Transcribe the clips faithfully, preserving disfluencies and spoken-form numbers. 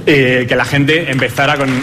eh, que la gente empezara con...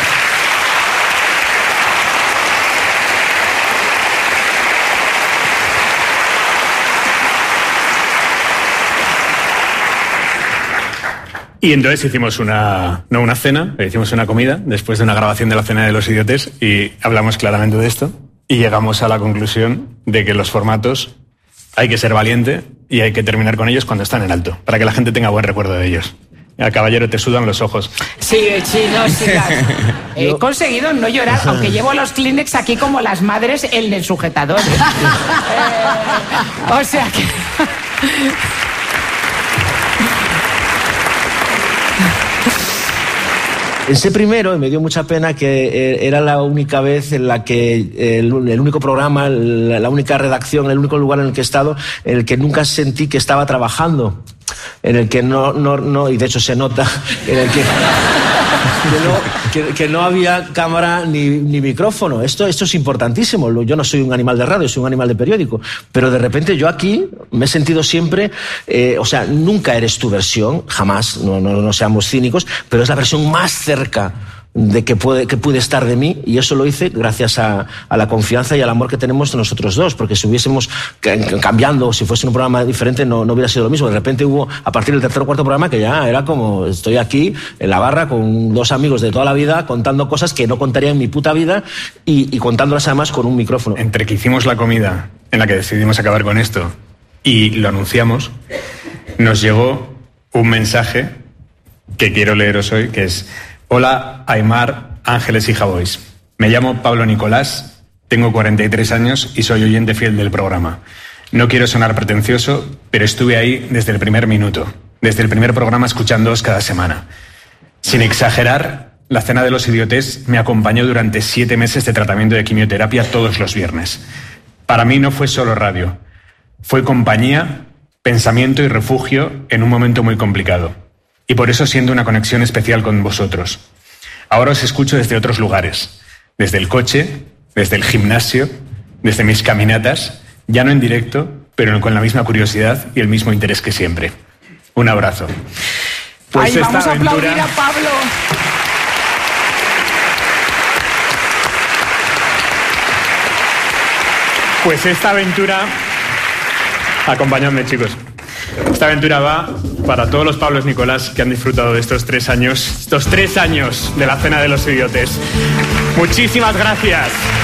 Y entonces hicimos una, no una cena, hicimos una comida después de una grabación de la Cena de los Idiotes y hablamos claramente de esto y llegamos a la conclusión de que los formatos hay que ser valiente y hay que terminar con ellos cuando están en alto, para que la gente tenga buen recuerdo de ellos. A caballero, te sudan los ojos. Sí, sí, no, sí. He conseguido no llorar, aunque llevo los Kleenex aquí como las madres en el sujetador. eh, o sea que... Ese primero, y me dio mucha pena que era la única vez en la que el, el único programa, la, la única redacción, el único lugar en el que he estado, en el que nunca sentí que estaba trabajando, en el que no, no, no y de hecho se nota, en el que, que, no, que, que no había cámara ni, ni micrófono. Esto, esto es importantísimo. Yo no soy un animal de radio, soy un animal de periódico, pero de repente yo aquí me he sentido siempre, eh, o sea, nunca eres tu versión, jamás, no, no, no seamos cínicos, pero es la versión más cerca de que puede, que pude estar de mí, y eso lo hice gracias a, a la confianza y al amor que tenemos nosotros dos, porque si hubiésemos cambiando, si fuese un programa diferente, no, no hubiera sido lo mismo. De repente hubo, a partir del tercer o cuarto programa, que ya era como, estoy aquí en la barra con dos amigos de toda la vida, contando cosas que no contaría en mi puta vida, y, y contándolas además con un micrófono. Entre que hicimos la comida, en la que decidimos acabar con esto, y lo anunciamos, nos llegó un mensaje que quiero leeros hoy, que es: hola, Aimar, Ángeles y Javois. Me llamo Pablo Nicolás, tengo cuarenta y tres años y soy oyente fiel del programa. No quiero sonar pretencioso, pero estuve ahí desde el primer minuto, desde el primer programa escuchándoos cada semana. Sin exagerar, la Cena de los Idiotes me acompañó durante siete meses de tratamiento de quimioterapia todos los viernes. Para mí no fue solo radio, fue compañía, pensamiento y refugio en un momento muy complicado. Y por eso siento una conexión especial con vosotros. Ahora os escucho desde otros lugares, desde el coche, desde el gimnasio, desde mis caminatas, ya no en directo, pero con la misma curiosidad y el mismo interés que siempre. Un abrazo. Pues Ay, vamos a aplaudir a Pablo. Pues esta aventura... Acompañadme, chicos. Esta aventura va para todos los Pablos Nicolás que han disfrutado de estos tres años, estos tres años de la Cena de los Idiotes. Muchísimas gracias.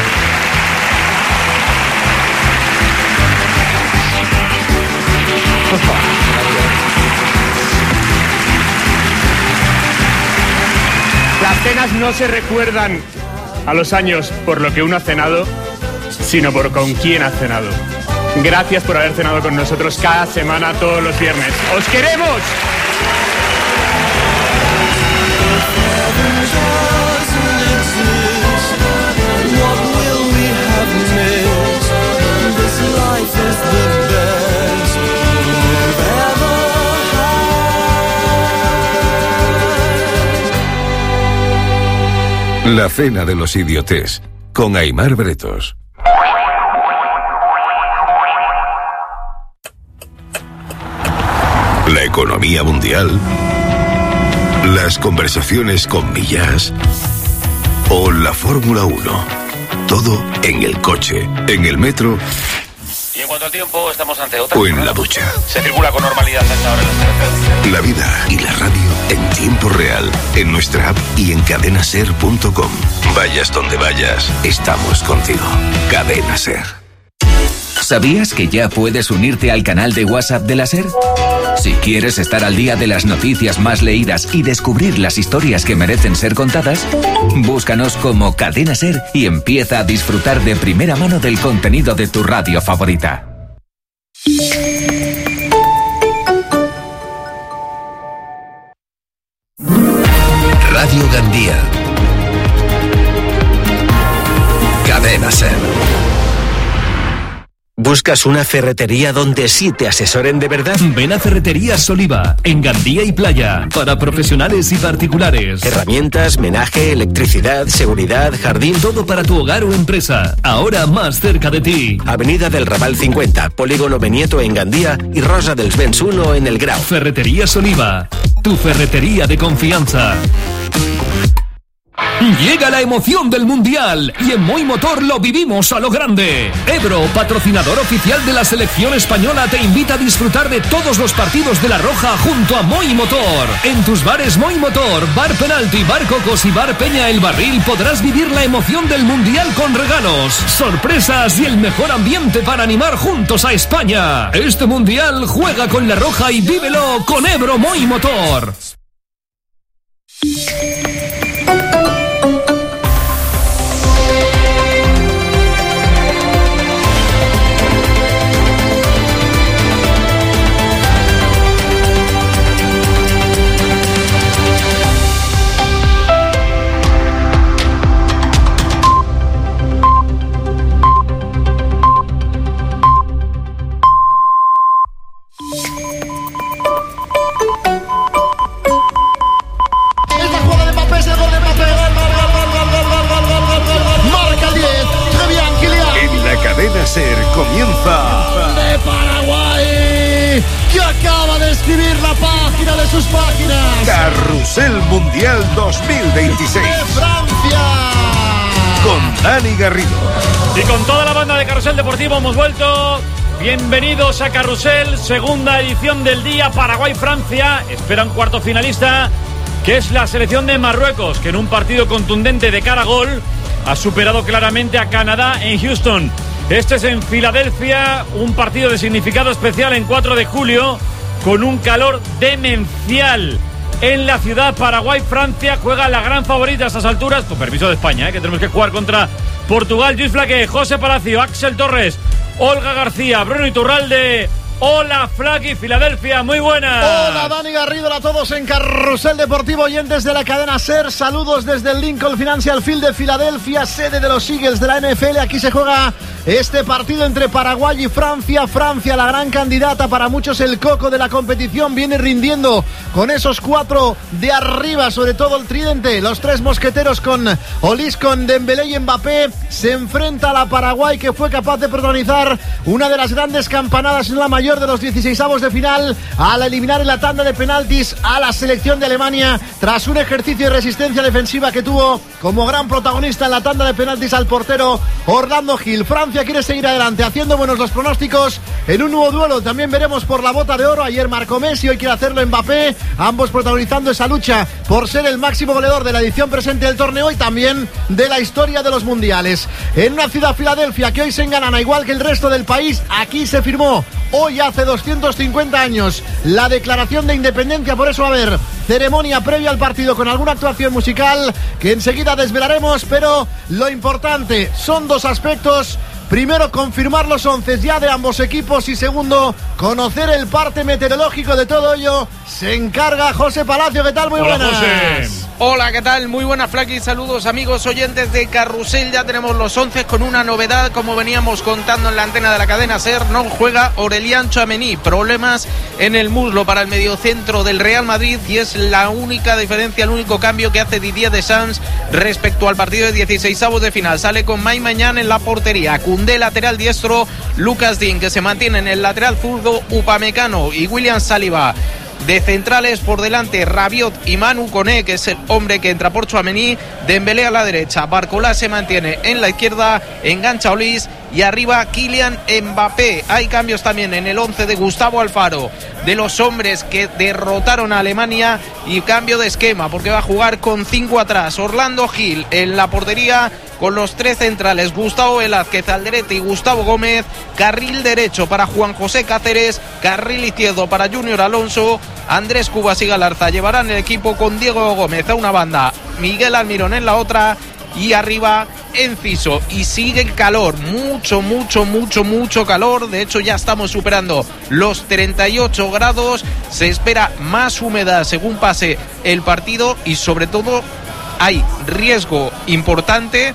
Las cenas no se recuerdan a los años por lo que uno ha cenado, sino por con quién ha cenado. Gracias por haber cenado con nosotros cada semana, todos los viernes. ¡Os queremos! La Cena de los Idiotes, con Aimar Bretos. La economía mundial, las conversaciones con Millás o la Fórmula uno. Todo en el coche, en el metro. Y en cuanto al tiempo, estamos ante otra. O en la ducha. Se circula con normalidad a esta hora en las carreteras. La vida y la radio en tiempo real, en nuestra app y en cadena ser punto com. Vayas donde vayas, estamos contigo. Cadena Ser. ¿Sabías que ya puedes unirte al canal de WhatsApp de la SER? Si quieres estar al día de las noticias más leídas y descubrir las historias que merecen ser contadas, búscanos como Cadena SER y empieza a disfrutar de primera mano del contenido de tu radio favorita. Radio Gandía. Cadena SER. ¿Buscas una ferretería donde sí te asesoren de verdad? Ven a Ferreterías Oliva, en Gandía y Playa, para profesionales y particulares. Herramientas, menaje, electricidad, seguridad, jardín... Todo para tu hogar o empresa, ahora más cerca de ti. Avenida del Raval cincuenta, Polígono Benieto en Gandía y Rosa dels Vents uno en El Grau. Ferreterías Oliva, tu ferretería de confianza. Llega la emoción del Mundial y en Moi Motor lo vivimos a lo grande. Ebro, patrocinador oficial de la selección española, te invita a disfrutar de todos los partidos de La Roja junto a Moi Motor. En tus bares Moi Motor, Bar Penalti, Bar Cocos y Bar Peña El Barril podrás vivir la emoción del Mundial con regalos, sorpresas y el mejor ambiente para animar juntos a España. Este Mundial juega con La Roja y vívelo con Ebro Moi Motor. Ser comienza de Paraguay, que acaba de escribir la página de sus páginas. Carrusel Mundial dos mil veintiséis de Francia, con Dani Garrido y con toda la banda de Carrusel Deportivo. Hemos vuelto. Bienvenidos a Carrusel, segunda edición del día. Paraguay-Francia espera un cuarto finalista, que es la selección de Marruecos, que en un partido contundente de cara a gol ha superado claramente a Canadá en Houston. Este es en Filadelfia, un partido de significado especial en cuatro de julio, con un calor demencial en la ciudad. Paraguay-Francia juega la gran favorita a estas alturas, con permiso de España, ¿eh? que tenemos que jugar contra Portugal. Luis Flaque, José Palacio, Axel Torres, Olga García, Bruno Iturralde. Hola, Flaky, Filadelfia, muy buenas. Hola, Dani Garrido, a todos en Carrusel Deportivo, oyentes de la cadena SER. Saludos desde el Lincoln Financial Field de Filadelfia, sede de los Eagles de la N F L. Aquí se juega este partido entre Paraguay y Francia. Francia, la gran candidata, para muchos el coco de la competición, viene rindiendo con esos cuatro de arriba, sobre todo el tridente, los tres mosqueteros con Olis, con Dembélé y Mbappé. Se enfrenta a la Paraguay, que fue capaz de protagonizar una de las grandes campanadas en la mayor de los dieciseisavos de final, al eliminar en la tanda de penaltis a la selección de Alemania, tras un ejercicio de resistencia defensiva que tuvo como gran protagonista en la tanda de penaltis al portero Orlando Gil. Francia quiere seguir adelante, haciendo buenos los pronósticos en un nuevo duelo. También veremos por la bota de oro. Ayer marcó Messi, hoy quiere hacerlo Mbappé, ambos protagonizando esa lucha por ser el máximo goleador de la edición presente del torneo y también de la historia de los mundiales. En una ciudad, Filadelfia, que hoy se engalana igual que el resto del país. Aquí se firmó hoy, hace doscientos cincuenta años, la declaración de independencia. Por eso va a haber ceremonia previa al partido con alguna actuación musical que enseguida desvelaremos, pero lo importante son dos aspectos. Primero, confirmar los once ya de ambos equipos, y segundo, conocer el parte meteorológico de todo ello. Se encarga José Palacio. ¿Qué tal? Muy Hola, buenas. José. Hola, ¿qué tal? Muy buenas, Flaky. Saludos, amigos oyentes de Carrusel. Ya tenemos los once con una novedad, como veníamos contando en la antena de la cadena SER. No juega Aurélien Tchouaméni, problemas en el muslo para el mediocentro del Real Madrid, y es la única diferencia, el único cambio que hace Didier Deschamps respecto al partido de dieciseisavos de final. Sale con Mike Maignan en la portería, Koundé lateral diestro, Lucas Digne, que se mantiene en el lateral zurdo, Upamecano y William Saliba. De centrales por delante, Rabiot y Manu Koné, que es el hombre que entra por Tchouaméni. Dembélé a la derecha, Barcola se mantiene en la izquierda, engancha Olis, y arriba Kylian Mbappé. Hay cambios también en el once de Gustavo Alfaro, de los hombres que derrotaron a Alemania, y cambio de esquema porque va a jugar con cinco atrás. Orlando Gil en la portería con los tres centrales, Gustavo Velázquez, Alderete y Gustavo Gómez. Carril derecho para Juan José Cáceres, carril izquierdo para Junior Alonso. Andrés Cubas y Galarza llevarán el equipo con Diego Gómez a una banda, Miguel Almirón en la otra, y arriba Enciso. Y sigue el calor, mucho, mucho, mucho, mucho calor. De hecho, ya estamos superando los treinta y ocho grados. Se espera más humedad según pase el partido, y sobre todo hay riesgo importante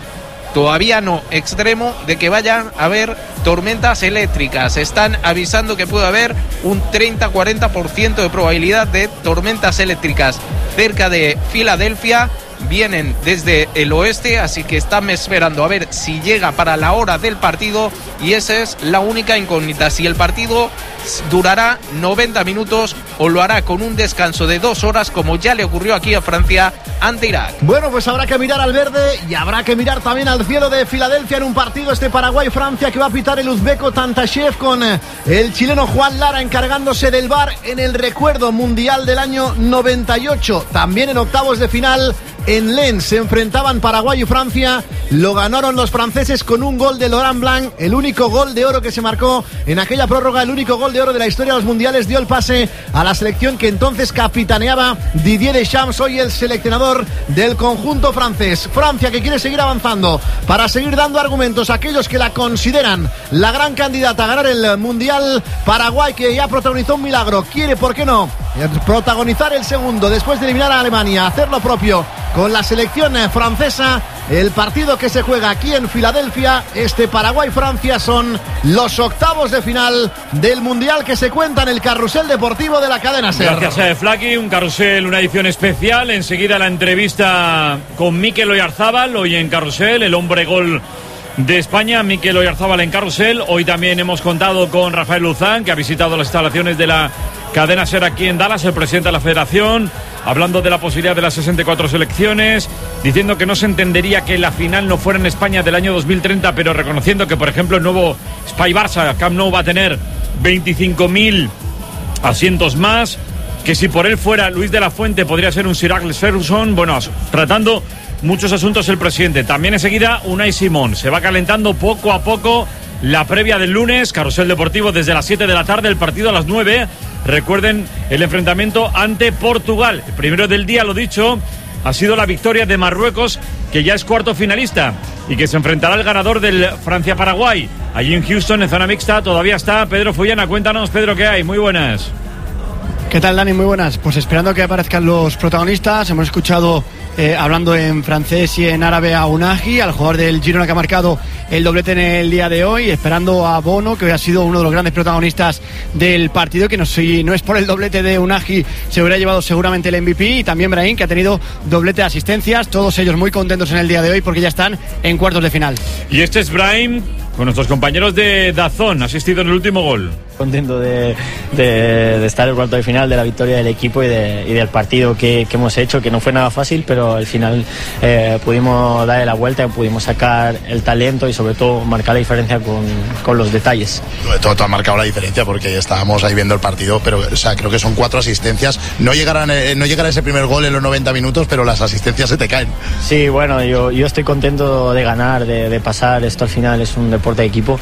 todavía no extremo de que vayan a haber tormentas eléctricas. Están avisando que puede haber un treinta a cuarenta por ciento de probabilidad de tormentas eléctricas cerca de Filadelfia. Vienen desde el oeste, así que están esperando a ver si llega para la hora del partido, y esa es la única incógnita, si el partido durará noventa minutos o lo hará con un descanso de dos horas, como ya le ocurrió aquí a Francia ante Irak. Bueno, pues habrá que mirar al verde y habrá que mirar también al cielo de Filadelfia en un partido este Paraguay-Francia que va a pitar el uzbeco Tantashev, con el chileno Juan Lara encargándose del V A R en el recuerdo mundial del año noventa y ocho. También en octavos de final en Lens se enfrentaban Paraguay y Francia. Lo ganaron los franceses con un gol de Laurent Blanc, el único gol de oro que se marcó en aquella prórroga, el único gol de oro de la historia de los mundiales. Dio el pase a la selección que entonces capitaneaba Didier Deschamps, hoy el seleccionador del conjunto francés. Francia, que quiere seguir avanzando para seguir dando argumentos a aquellos que la consideran la gran candidata a ganar el mundial. Paraguay, que ya protagonizó un milagro, quiere, ¿por qué no?, protagonizar el segundo después de eliminar a Alemania, hacer lo propio con la selección francesa. El partido que se juega aquí en Filadelfia, este Paraguay-Francia, son los octavos de final del Mundial que se cuenta en el carrusel deportivo de la cadena SER. Gracias a Flaky, un carrusel, una edición especial. Enseguida la entrevista con Mikel Oyarzábal, hoy en carrusel, el hombre gol de España, Mikel Oyarzábal en carrusel. Hoy también hemos contado con Rafael Luzán, que ha visitado las instalaciones de la cadena SER aquí en Dallas, el presidente de la federación, hablando de la posibilidad de las sesenta y cuatro selecciones, diciendo que no se entendería que la final no fuera en España del año dos mil treinta, pero reconociendo que, por ejemplo, el nuevo Espai Barça Camp Nou va a tener veinticinco mil asientos más, que si por él fuera Luis de la Fuente podría ser un Sir Alex Ferguson. Bueno, tratando muchos asuntos el presidente. También enseguida Unai Simón. Se va calentando poco a poco la previa del lunes, carrusel deportivo desde las siete de la tarde, el partido a las nueve. Recuerden el enfrentamiento ante Portugal. El primero del día, lo dicho, ha sido la victoria de Marruecos, que ya es cuarto finalista y que se enfrentará al ganador del Francia-Paraguay. Allí en Houston, en zona mixta, todavía está Pedro Fullana. Cuéntanos, Pedro, ¿qué hay? Muy buenas. ¿Qué tal, Dani? Muy buenas. Pues esperando que aparezcan los protagonistas. Hemos escuchado eh, hablando en francés y en árabe a Unai, al jugador del Girona que ha marcado el doblete en el día de hoy, esperando a Bono, que hoy ha sido uno de los grandes protagonistas del partido, que no, si no es por el doblete de Unai se hubiera llevado seguramente el M V P, y también Brahim, que ha tenido doblete de asistencias. Todos ellos muy contentos en el día de hoy porque ya están en cuartos de final. Y este es Brahim con nuestros compañeros de DAZN, asistido en el último gol. Contento de, de, de estar en el cuarto de final, de la victoria del equipo y, de, y del partido que, que hemos hecho, que no fue nada fácil, pero al final eh, pudimos darle la vuelta, pudimos sacar el talento y sobre todo marcar la diferencia con, con los detalles. Todo, todo ha marcado la diferencia porque estábamos ahí viendo el partido, pero o sea, creo que son cuatro asistencias. No llegarán, eh, no llegará ese primer gol en los noventa minutos, pero las asistencias se te caen. Sí, bueno, yo, yo estoy contento de ganar, de, de pasar. Esto al final es un deporte de equipo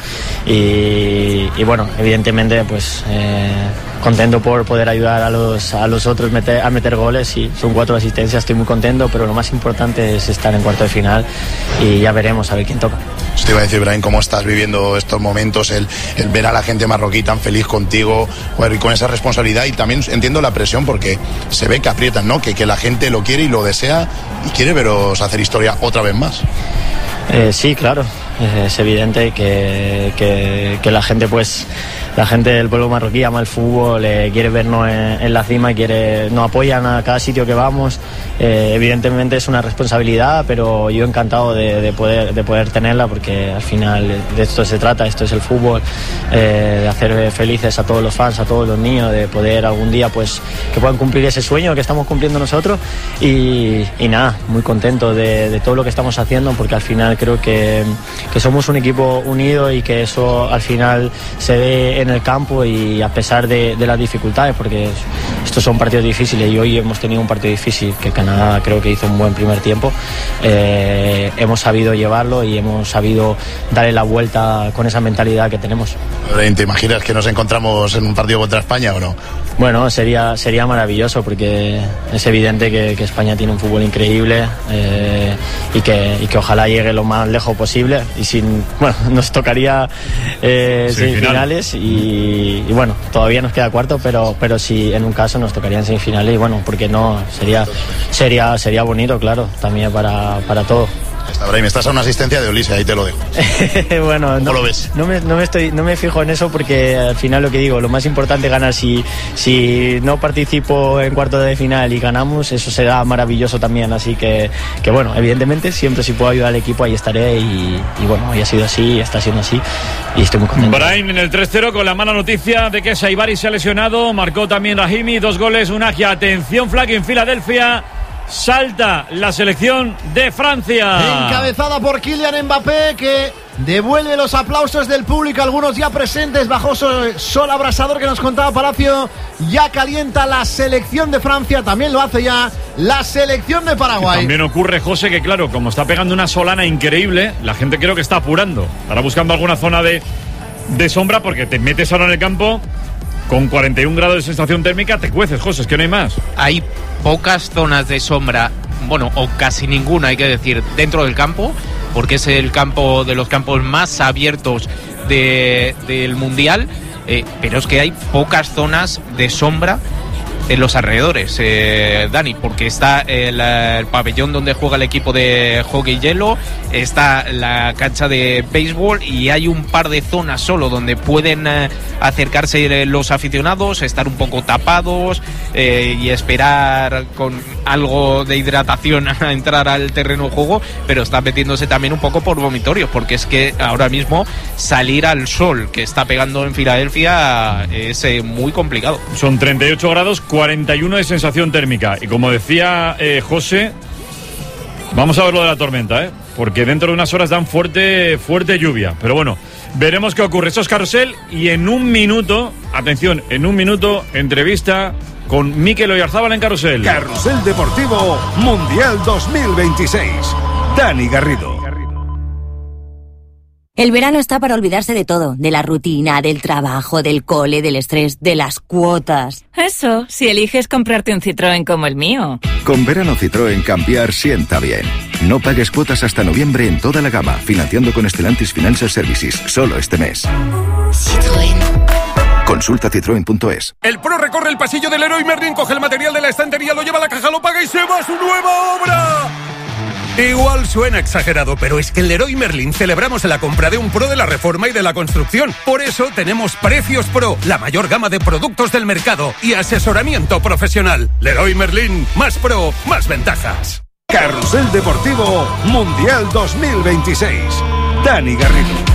y, y bueno, evidentemente pues eh, contento por poder ayudar a los, a los otros meter, a meter goles. Y son cuatro asistencias, estoy muy contento, pero lo más importante es estar en cuarto de final y ya veremos a ver quién toca. Te iba a decir, Brahim, ¿cómo estás viviendo estos momentos? El, el ver a la gente marroquí tan feliz contigo, bueno, y con esa responsabilidad, y también entiendo la presión porque se ve que aprietan, ¿no? Que, que la gente lo quiere y lo desea y quiere veros hacer historia otra vez más. Eh, sí, claro, es evidente que, que, que la gente pues la gente del pueblo marroquí ama el fútbol, eh, quiere vernos en, en la cima, quiere, nos apoyan a cada sitio que vamos. Eh, evidentemente es una responsabilidad, pero yo encantado de, de, poder, de poder tenerla, porque al final de esto se trata, esto es el fútbol, eh, de hacer felices a todos los fans, a todos los niños, de poder algún día pues que puedan cumplir ese sueño que estamos cumpliendo nosotros. Y, y nada, muy contento de, de todo lo que estamos haciendo, porque al final creo que, que somos un equipo unido y que eso al final se ve en el campo, y a pesar de, de las dificultades, porque estos son partidos difíciles y hoy hemos tenido un partido difícil que Canadá creo que hizo un buen primer tiempo, eh, hemos sabido llevarlo y hemos sabido darle la vuelta con esa mentalidad que tenemos. ¿Te imaginas que nos encontramos en un partido contra España o no? Bueno, sería, sería maravilloso, porque es evidente que, que España tiene un fútbol increíble, eh, y, que, y que ojalá llegue lo más lejos posible, y sin, bueno, nos tocaría eh, semifinales y, y bueno, todavía nos queda cuarto, pero, pero si en un caso nos tocarían semifinales, y bueno, porque no, sería, sería, sería bonito, claro, también para, para todos. Brahim, estás a una asistencia de Ulises, ahí te lo dejo. Bueno, no, ¿Cómo lo ves? No me, no, me estoy, no me fijo en eso porque al final lo que digo, lo más importante es ganar. Si, si no participo en cuarto de final y ganamos, eso será maravilloso también. Así que, que bueno, evidentemente siempre si puedo ayudar al equipo ahí estaré y, y bueno, hoy ha sido así, está siendo así y estoy muy contento. Brahim en el tres cero con la mala noticia de que Saibari se ha lesionado, marcó también Rahimi, dos goles, Unagi. Atención, flag en Filadelfia. Salta la selección de Francia. Encabezada por Kylian Mbappé, que devuelve los aplausos del público, algunos ya presentes bajo sol abrasador que nos contaba Palacio. Ya calienta la selección de Francia, también lo hace ya la selección de Paraguay. También ocurre, José, que claro, como está pegando una solana increíble, la gente creo que está apurando. Estará buscando alguna zona de, de sombra porque te metes ahora en el campo. Con cuarenta y un grados de sensación térmica te cueces, José, es que no hay más. Hay pocas zonas de sombra, bueno, o casi ninguna, hay que decir, dentro del campo, porque es el campo de los campos más abiertos de, del Mundial, eh, pero es que hay pocas zonas de sombra en los alrededores, eh, Dani, porque está el, el pabellón donde juega el equipo de hockey hielo, está la cancha de béisbol y hay un par de zonas solo donde pueden eh, acercarse los aficionados, estar un poco tapados eh, y esperar con algo de hidratación a entrar al terreno de juego, pero está metiéndose también un poco por vomitorios, porque es que ahora mismo salir al sol que está pegando en Filadelfia es eh, muy complicado. Son treinta y ocho grados, cuarenta y uno de sensación térmica. Y como decía eh, José, vamos a ver lo de la tormenta, ¿eh? Porque dentro de unas horas dan fuerte, fuerte lluvia. Pero bueno, veremos qué ocurre. Esto es Carrusel y en un minuto, atención, en un minuto, entrevista con Mikel Oyarzábal en Carrusel. Carrusel Deportivo Mundial dos mil veintiséis. Dani Garrido. El verano está para olvidarse de todo, de la rutina, del trabajo, del cole, del estrés, de las cuotas. Eso, si eliges comprarte un Citroën como el mío. Con verano Citroën cambiar sienta bien. No pagues cuotas hasta noviembre en toda la gama, financiando con Stellantis Financial Services, solo este mes. Citroën. Consulta citroen punto es. El pro recorre el pasillo del Leroy Merlin, coge el material de la estantería, lo lleva a la caja, lo paga y se va a su nueva obra. Igual suena exagerado, pero es que en Leroy Merlin celebramos la compra de un pro de la reforma y de la construcción. Por eso tenemos Precios Pro, la mayor gama de productos del mercado y asesoramiento profesional. Leroy Merlin, más pro, más ventajas. Carrusel Deportivo Mundial dos mil veintiséis. Dani Garrido.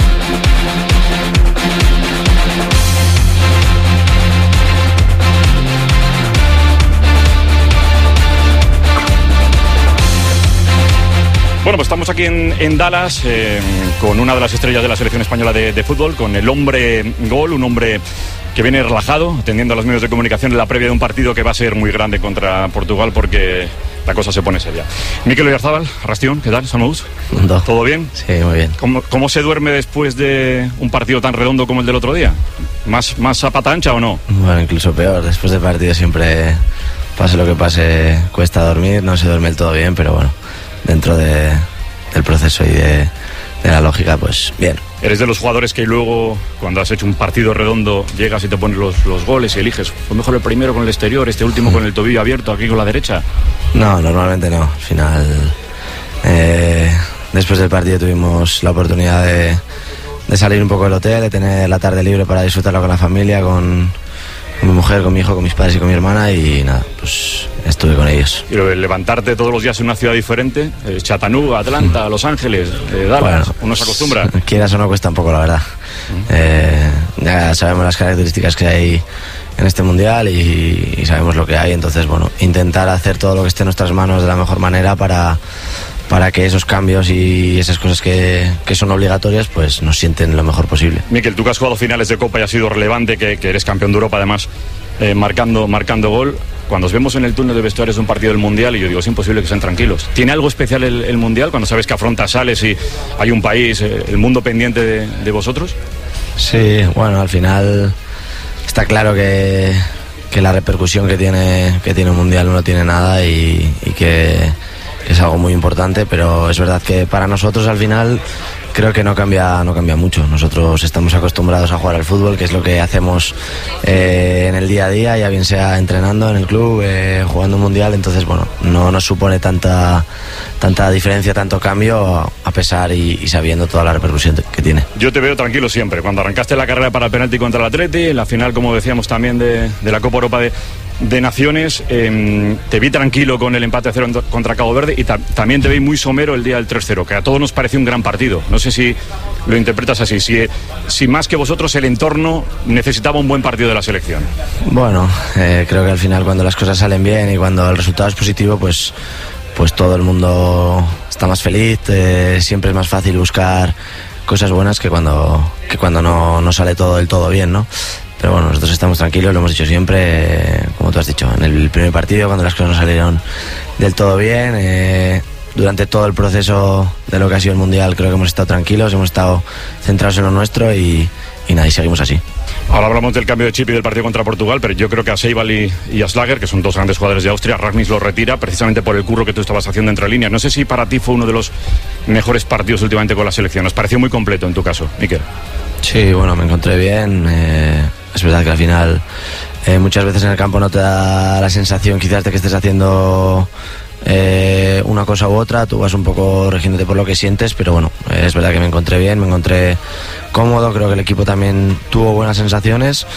Bueno, pues estamos aquí en, en Dallas eh, con una de las estrellas de la selección española de, de fútbol, con el hombre gol, un hombre que viene relajado, atendiendo a los medios de comunicación en la previa de un partido que va a ser muy grande contra Portugal porque la cosa se pone seria. Mikel Oyarzábal, Rastión, ¿qué tal? ¿Saludos? ¿Todo bien? Sí, muy bien. ¿Cómo, ¿Cómo se duerme después de un partido tan redondo como el del otro día? ¿Más, más a pata ancha o no? Bueno, incluso peor. Después del partido siempre, pase lo que pase, cuesta dormir, no se duerme del todo bien, pero bueno, dentro de, del proceso y de, de la lógica, pues bien. ¿Eres de los jugadores que luego, cuando has hecho un partido redondo, llegas y te pones los, los goles y eliges? ¿Fue mejor el primero con el exterior, este último con el tobillo abierto, aquí con la derecha? No, normalmente no. Al final, eh, después del partido tuvimos la oportunidad de, de salir un poco del hotel, de tener la tarde libre para disfrutarla con la familia, con, con mi mujer, con mi hijo, con mis padres y con mi hermana, y nada, pues estuve con ellos. Y lo de levantarte todos los días en una ciudad diferente, eh, Chattanooga, Atlanta, Los Ángeles, eh, Dallas, bueno, uno se acostumbra. Quieras o no, cuesta un poco, la verdad. Eh, ya sabemos las características que hay en este mundial y, y sabemos lo que hay, entonces bueno, intentar hacer todo lo que esté en nuestras manos de la mejor manera para, para que esos cambios y esas cosas que, que son obligatorias pues nos sienten lo mejor posible. Mikel, tú que has jugado finales de Copa y has sido relevante, que, que eres campeón de Europa además, eh, marcando, marcando gol, cuando os vemos en el túnel de vestuarios de un partido del Mundial, y yo digo, es imposible que estén tranquilos. ¿Tiene algo especial el, el Mundial cuando sabes que afrontas, sales y hay un país, eh, el mundo pendiente de, de vosotros? Sí, bueno, al final está claro que, que la repercusión que tiene, que tiene un Mundial no tiene nada y, y que, que es algo muy importante, pero es verdad que para nosotros al final creo que no cambia, no cambia mucho. Nosotros estamos acostumbrados a jugar al fútbol, que es lo que hacemos eh, en el día a día, ya bien sea entrenando en el club, eh, jugando un mundial. Entonces, bueno, no nos supone tanta, tanta diferencia, tanto cambio, a pesar y, y sabiendo toda la repercusión que tiene. Yo te veo tranquilo siempre. Cuando arrancaste la carrera para el penalti contra el Atleti, en la final, como decíamos también, de, de la Copa Europa de, de Naciones, eh, te vi tranquilo con el empate a cero contra Cabo Verde y ta- también te vi muy somero el día del tres cero, que a todos nos pareció un gran partido. No sé si lo interpretas así, si, si más que vosotros el entorno necesitaba un buen partido de la selección. Bueno, eh, creo que al final cuando las cosas salen bien y cuando el resultado es positivo, pues, pues todo el mundo está más feliz, eh, siempre es más fácil buscar cosas buenas que cuando, que cuando no, no sale todo del todo bien, ¿no? Pero bueno, nosotros estamos tranquilos, lo hemos dicho siempre, eh, como tú has dicho, en el primer partido, cuando las cosas no salieron del todo bien, eh, durante todo el proceso de lo que ha sido el Mundial, creo que hemos estado tranquilos, hemos estado centrados en lo nuestro y, y nada, y seguimos así. Ahora hablamos del cambio de chip y del partido contra Portugal, pero yo creo que a Seibal y, y a Schlager, que son dos grandes jugadores de Austria, Ragnis lo retira precisamente por el curro que tú estabas haciendo entre líneas. No sé si para ti fue uno de los mejores partidos últimamente con la selección. Nos pareció muy completo en tu caso, Mikel. Sí, bueno, me encontré bien. Eh, es verdad que al final eh, muchas veces en el campo no te da la sensación quizás de que estés haciendo eh, una cosa u otra, tú vas un poco regiéndote por lo que sientes, pero bueno, eh, es verdad que me encontré bien, me encontré cómodo, creo que el equipo también tuvo buenas sensaciones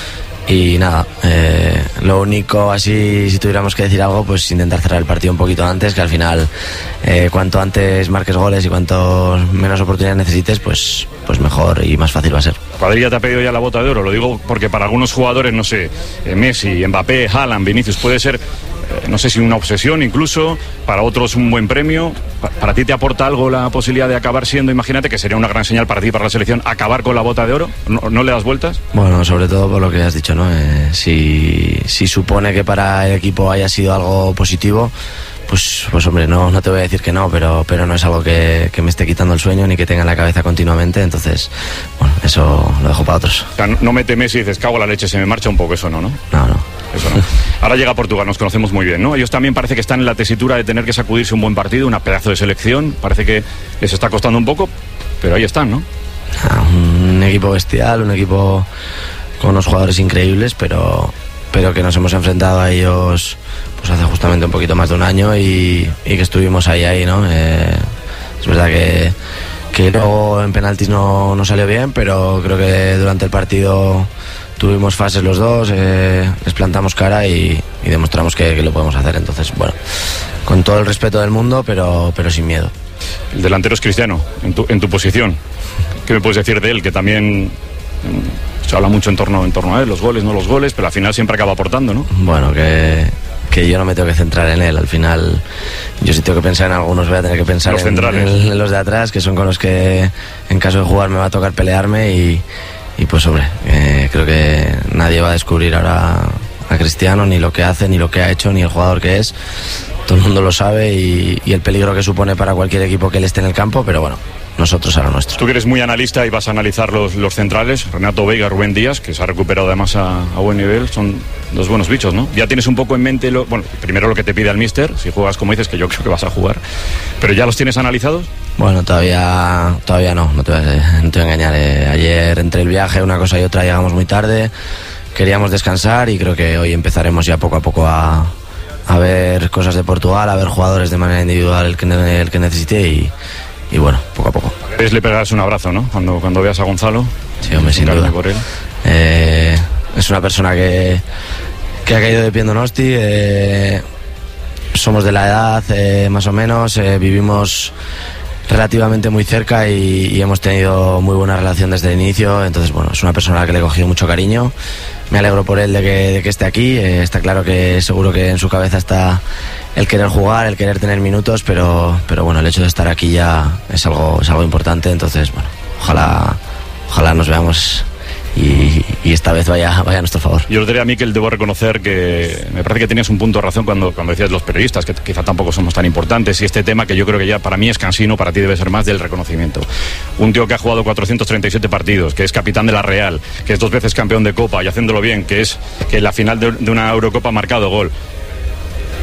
y nada, eh, lo único así, si tuviéramos que decir algo, pues intentar cerrar el partido un poquito antes, que al final eh, cuanto antes marques goles y cuanto menos oportunidades necesites, pues, pues mejor y más fácil va a ser. La cuadrilla te ha pedido ya la bota de oro, lo digo porque para algunos jugadores, no sé, eh, Messi, Mbappé, Haaland, Vinicius, puede ser, eh, no sé si una obsesión incluso, para otros un buen premio. Pa- ¿Para ti te aporta algo la posibilidad de acabar siendo, imagínate, que sería una gran señal para ti, para la selección, acabar con la bota de oro? ¿No, no le das vueltas? Bueno, sobre todo por lo que has dicho, ¿no? Eh, si, si supone que para el equipo haya sido algo positivo, pues, pues hombre, no, no te voy a decir que no, pero, pero no es algo que, que me esté quitando el sueño ni que tenga en la cabeza continuamente, entonces, bueno, eso lo dejo para otros. O sea, no, no mete Messi y dices, cago en la leche, se me marcha un poco, eso no, ¿no? No, no. Eso no. Ahora llega Portugal, nos conocemos muy bien, ¿no? Ellos también parece que están en la tesitura de tener que sacudirse un buen partido, una pedazo de selección, parece que les está costando un poco, pero ahí están, ¿no? Ah, un equipo bestial, un equipo con unos jugadores increíbles, pero, pero que nos hemos enfrentado a ellos pues hace justamente un poquito más de un año y, y que estuvimos ahí, ahí, ¿no? Eh, es verdad que, que luego en penaltis no, no salió bien, pero creo que durante el partido tuvimos fases los dos, eh, les plantamos cara y, y demostramos que, que lo podemos hacer. Entonces, bueno, con todo el respeto del mundo, pero, pero sin miedo. El delantero es Cristiano, en tu, en tu posición. ¿Qué me puedes decir de él? Que también mm, se habla mucho en torno, en torno a él, los goles, no los goles, pero al final siempre acaba aportando, ¿no? Bueno, que, que yo no me tengo que centrar en él. Al final, yo si tengo que pensar en algunos, voy a tener que pensar Los en, centrales. en- en los de atrás, que son con los que en caso de jugar me va a tocar pelearme y, y pues hombre, eh, creo que nadie va a descubrir ahora a Cristiano, ni lo que hace, ni lo que ha hecho, ni el jugador que es. Todo el mundo lo sabe y, y el peligro que supone para cualquier equipo que él esté en el campo, pero bueno, nosotros a lo nuestro. Tú que eres muy analista y vas a analizar los, los centrales, Renato Veiga, Rubén Díaz, que se ha recuperado además a, a buen nivel, son dos buenos bichos, ¿no? Ya tienes un poco en mente, lo, bueno, primero lo que te pide el míster, si juegas como dices, que yo creo que vas a jugar, pero ¿ya los tienes analizados? Bueno, todavía todavía no, no te voy a, no te voy a engañar. Eh, ayer entre el viaje, una cosa y otra, llegamos muy tarde, queríamos descansar y creo que hoy empezaremos ya poco a poco a, a ver cosas de Portugal, a ver jugadores de manera individual el que, ne- el que necesite y, y bueno, poco a poco. Es le pegarás un abrazo, ¿no? Cuando, cuando veas a Gonzalo. Sí, hombre, sin Cariño duda. por él. Eh, es una persona que, que ha caído de pie en Donosti. Eh, somos de la edad, eh, más o menos. Eh, vivimos relativamente muy cerca y, y hemos tenido muy buena relación desde el inicio. Entonces, bueno, es una persona a la que le he cogido mucho cariño. Me alegro por él de que, de que esté aquí. Eh, está claro que seguro que en su cabeza está el querer jugar, el querer tener minutos, pero, pero bueno, el hecho de estar aquí ya es algo, es algo importante. Entonces, bueno, ojalá, ojalá nos veamos y, y esta vez vaya, vaya a nuestro favor. Yo el otro día, Mikel, debo reconocer que me parece que tenías un punto de razón cuando, cuando decías los periodistas, que quizá tampoco somos tan importantes, y este tema que yo creo que ya para mí es cansino, para ti debe ser más del reconocimiento. Un tío que ha jugado cuatrocientos treinta y siete partidos, que es capitán de la Real, que es dos veces campeón de Copa y haciéndolo bien, que es que en la final de, de una Eurocopa ha marcado gol.